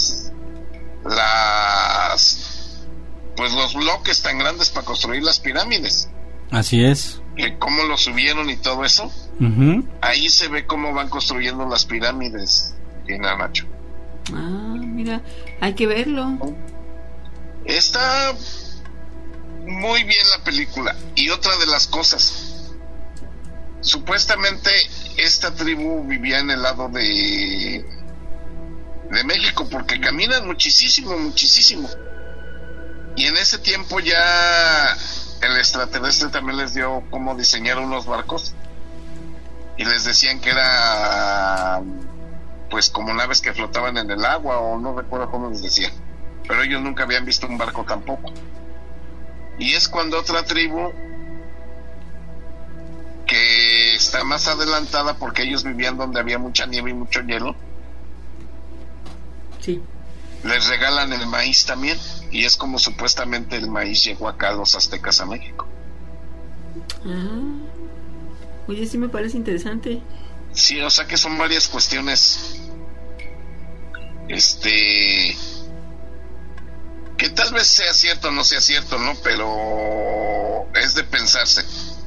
pues los bloques tan grandes para construir las pirámides. Así es. Cómo lo subieron y todo eso. Uh-huh. Ahí se ve cómo van construyendo las pirámides en Nacho. Ah, mira, hay que verlo. Está muy bien la película. Y otra de las cosas, supuestamente esta tribu vivía en el lado de México, porque caminan muchísimo. Y en ese tiempo ya el extraterrestre también les dio cómo diseñar unos barcos, y les decían que era pues como naves que flotaban en el agua, o no recuerdo cómo les decían, pero ellos nunca habían visto un barco tampoco. Y es cuando otra tribu que está más adelantada, porque ellos vivían donde había mucha nieve y mucho hielo, sí, les regalan el maíz también, y es como supuestamente el maíz llegó acá a los aztecas a México. Oye, sí me parece interesante. Sí, o sea que son varias cuestiones que tal vez sea cierto o no sea cierto, ¿no? Pero es de pensarse,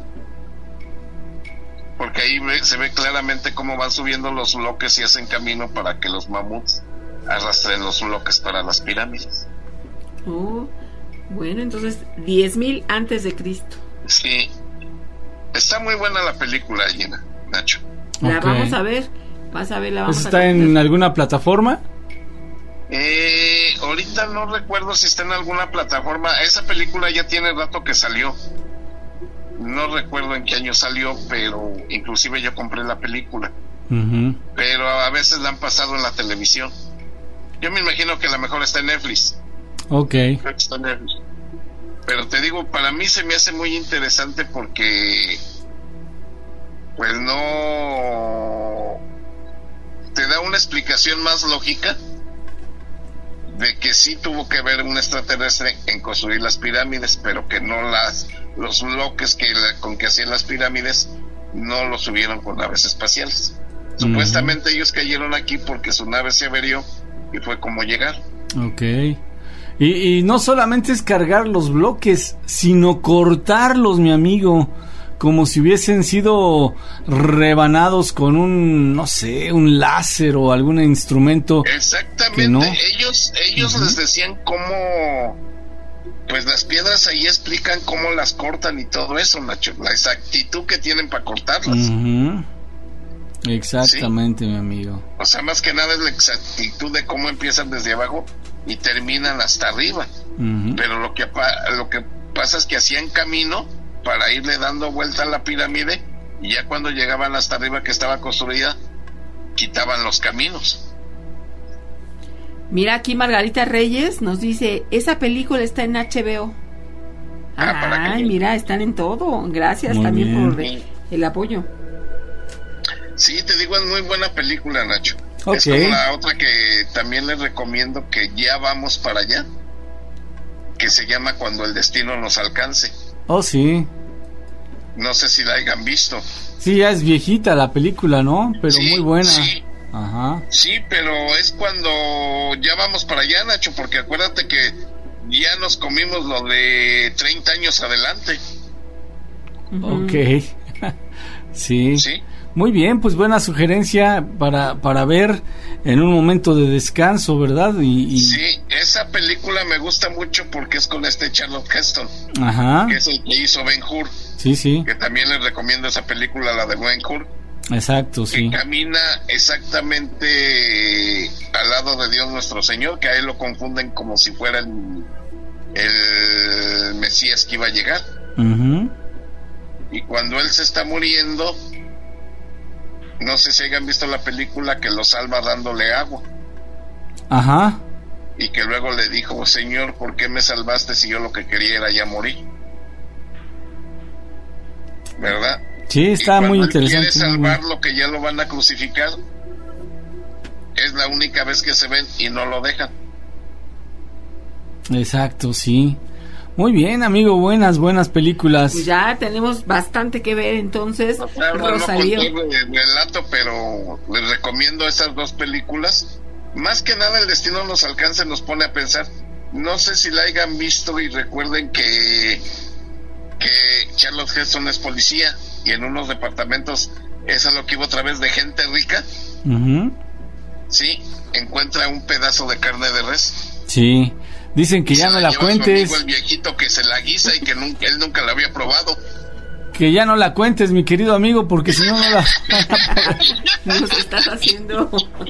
porque ahí se ve claramente cómo van subiendo los bloques y hacen camino para que los mamuts arrastren los bloques para las pirámides. Bueno, entonces 10,000 antes de Cristo. Sí, está muy buena la película, Gina, Nacho. La vamos a ver, vas a ver, la vamos a ver. ¿Está en alguna plataforma? Ahorita no recuerdo si está en alguna plataforma. Esa película ya tiene rato que salió. No recuerdo en qué año salió, pero inclusive yo compré la película. Uh-huh. Pero a veces la han pasado en la televisión. Yo me imagino que la mejor está en Netflix. Ok. Está en Netflix. Pero te digo, para mí se me hace muy interesante porque pues no te da una explicación más lógica de que sí tuvo que ver un extraterrestre en construir las pirámides, pero que no los bloques con que hacían las pirámides no los subieron con naves espaciales. Supuestamente ellos cayeron aquí porque su nave se averió y fue como llegar. Ok. Y no solamente es cargar los bloques, sino cortarlos, mi amigo, como si hubiesen sido rebanados con un láser o algún instrumento. Exactamente, ¿no? Ellos les decían cómo, pues las piedras ahí explican cómo las cortan y todo eso, Nacho, la exactitud que tienen para cortarlas. Uh-huh. Exactamente, ¿sí? Mi amigo. O sea, más que nada es la exactitud de cómo empiezan desde abajo y terminan hasta arriba. Uh-huh. Pero lo que pasa es que hacían camino para irle dando vuelta a la pirámide, y ya cuando llegaban hasta arriba, que estaba construida, quitaban los caminos. Mira, aquí Margarita Reyes nos dice, esa película está en HBO. Ay, mira, están en todo. Gracias muy también bien. Por el apoyo. Sí, te digo, es muy buena película, Nacho. Okay. Es como la otra que también les recomiendo, que ya vamos para allá, que se llama Cuando el destino nos alcance. Oh, sí. No sé si la hayan visto. Sí, ya es viejita la película, ¿no? Pero sí, muy buena. Sí. Ajá. Sí, pero es cuando ya vamos para allá, Nacho, porque acuérdate que ya nos comimos lo de 30 años adelante. Ok. Sí. Muy bien, pues buena sugerencia para ver en un momento de descanso, ¿verdad? Sí, esa película me gusta mucho porque es con Charlton Heston, que es el que hizo Ben-Hur. Sí. Que también les recomiendo esa película, la de Ben-Hur. Exacto, sí. Que camina exactamente al lado de Dios nuestro Señor, que a él lo confunden como si fuera el Mesías que iba a llegar. Y cuando él se está muriendo, no sé si hayan visto la película, que lo salva dándole agua. Y que luego le dijo: Señor, ¿por qué me salvaste si yo lo que quería era ya morir? ¿Verdad? Sí, está muy interesante. Quiere salvarlo, que ya lo van a crucificar. Es la única vez que se ven y no lo dejan. Exacto, sí. Muy bien, amigo, buenas películas. Pues ya tenemos bastante que ver entonces. Rosalío. No el relato, pero les recomiendo esas dos películas. Más que nada, El destino nos alcanza, nos pone a pensar. No sé si la hayan visto y recuerden que Charlotte Heston es policía y en unos departamentos, es a lo que iba otra vez, de gente rica. Sí, encuentra un pedazo de carne de res. Sí. Dicen que ya no la cuentes. El viejito que se la guisa y que él nunca la había probado. Que ya no la cuentes, mi querido amigo, porque si no la... Nos estás haciendo.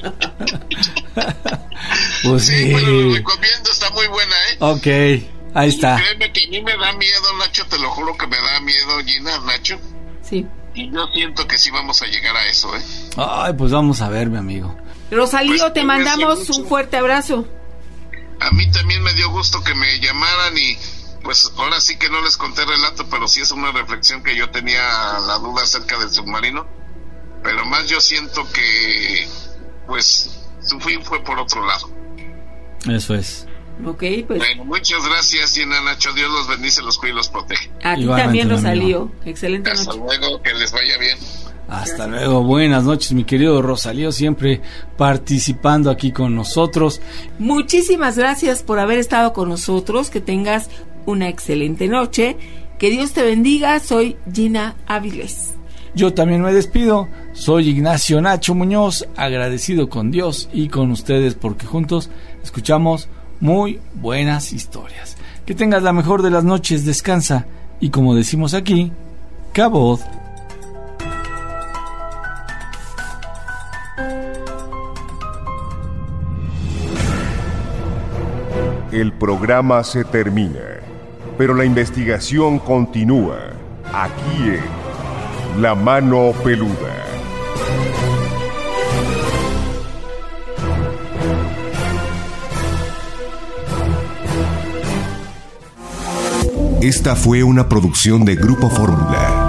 Pues sí. Pero lo recomiendo, está muy buena, Ok, ahí está. Créeme que a mí me da miedo, Nacho, te lo juro que me da miedo, Gina, Nacho. Sí. Y yo siento que sí vamos a llegar a eso, Ay, pues vamos a ver, mi amigo. Rosalío, pues te mandamos un fuerte abrazo. A mí también me dio gusto que me llamaran y pues ahora sí que no les conté relato, pero sí es una reflexión que yo tenía la duda acerca del submarino, pero más yo siento que pues su fin fue por otro lado. Eso es. Ok, pues. Bueno, muchas gracias, Gina, Nacho, Dios los bendice, los cuida y los protege. A ti también, Rosalío. Excelente noche. Hasta luego, que les vaya bien. Hasta luego, buenas noches, mi querido Rosalío, siempre participando aquí con nosotros. Muchísimas gracias por haber estado con nosotros, que tengas una excelente noche, que Dios te bendiga. Soy Gina Avilés. Yo también me despido, soy Ignacio Nacho Muñoz, agradecido con Dios y con ustedes porque juntos escuchamos muy buenas historias. Que tengas la mejor de las noches, descansa y, como decimos aquí, Cabot. El programa se termina, pero la investigación continúa aquí en La Mano Peluda. Esta fue una producción de Grupo Fórmula.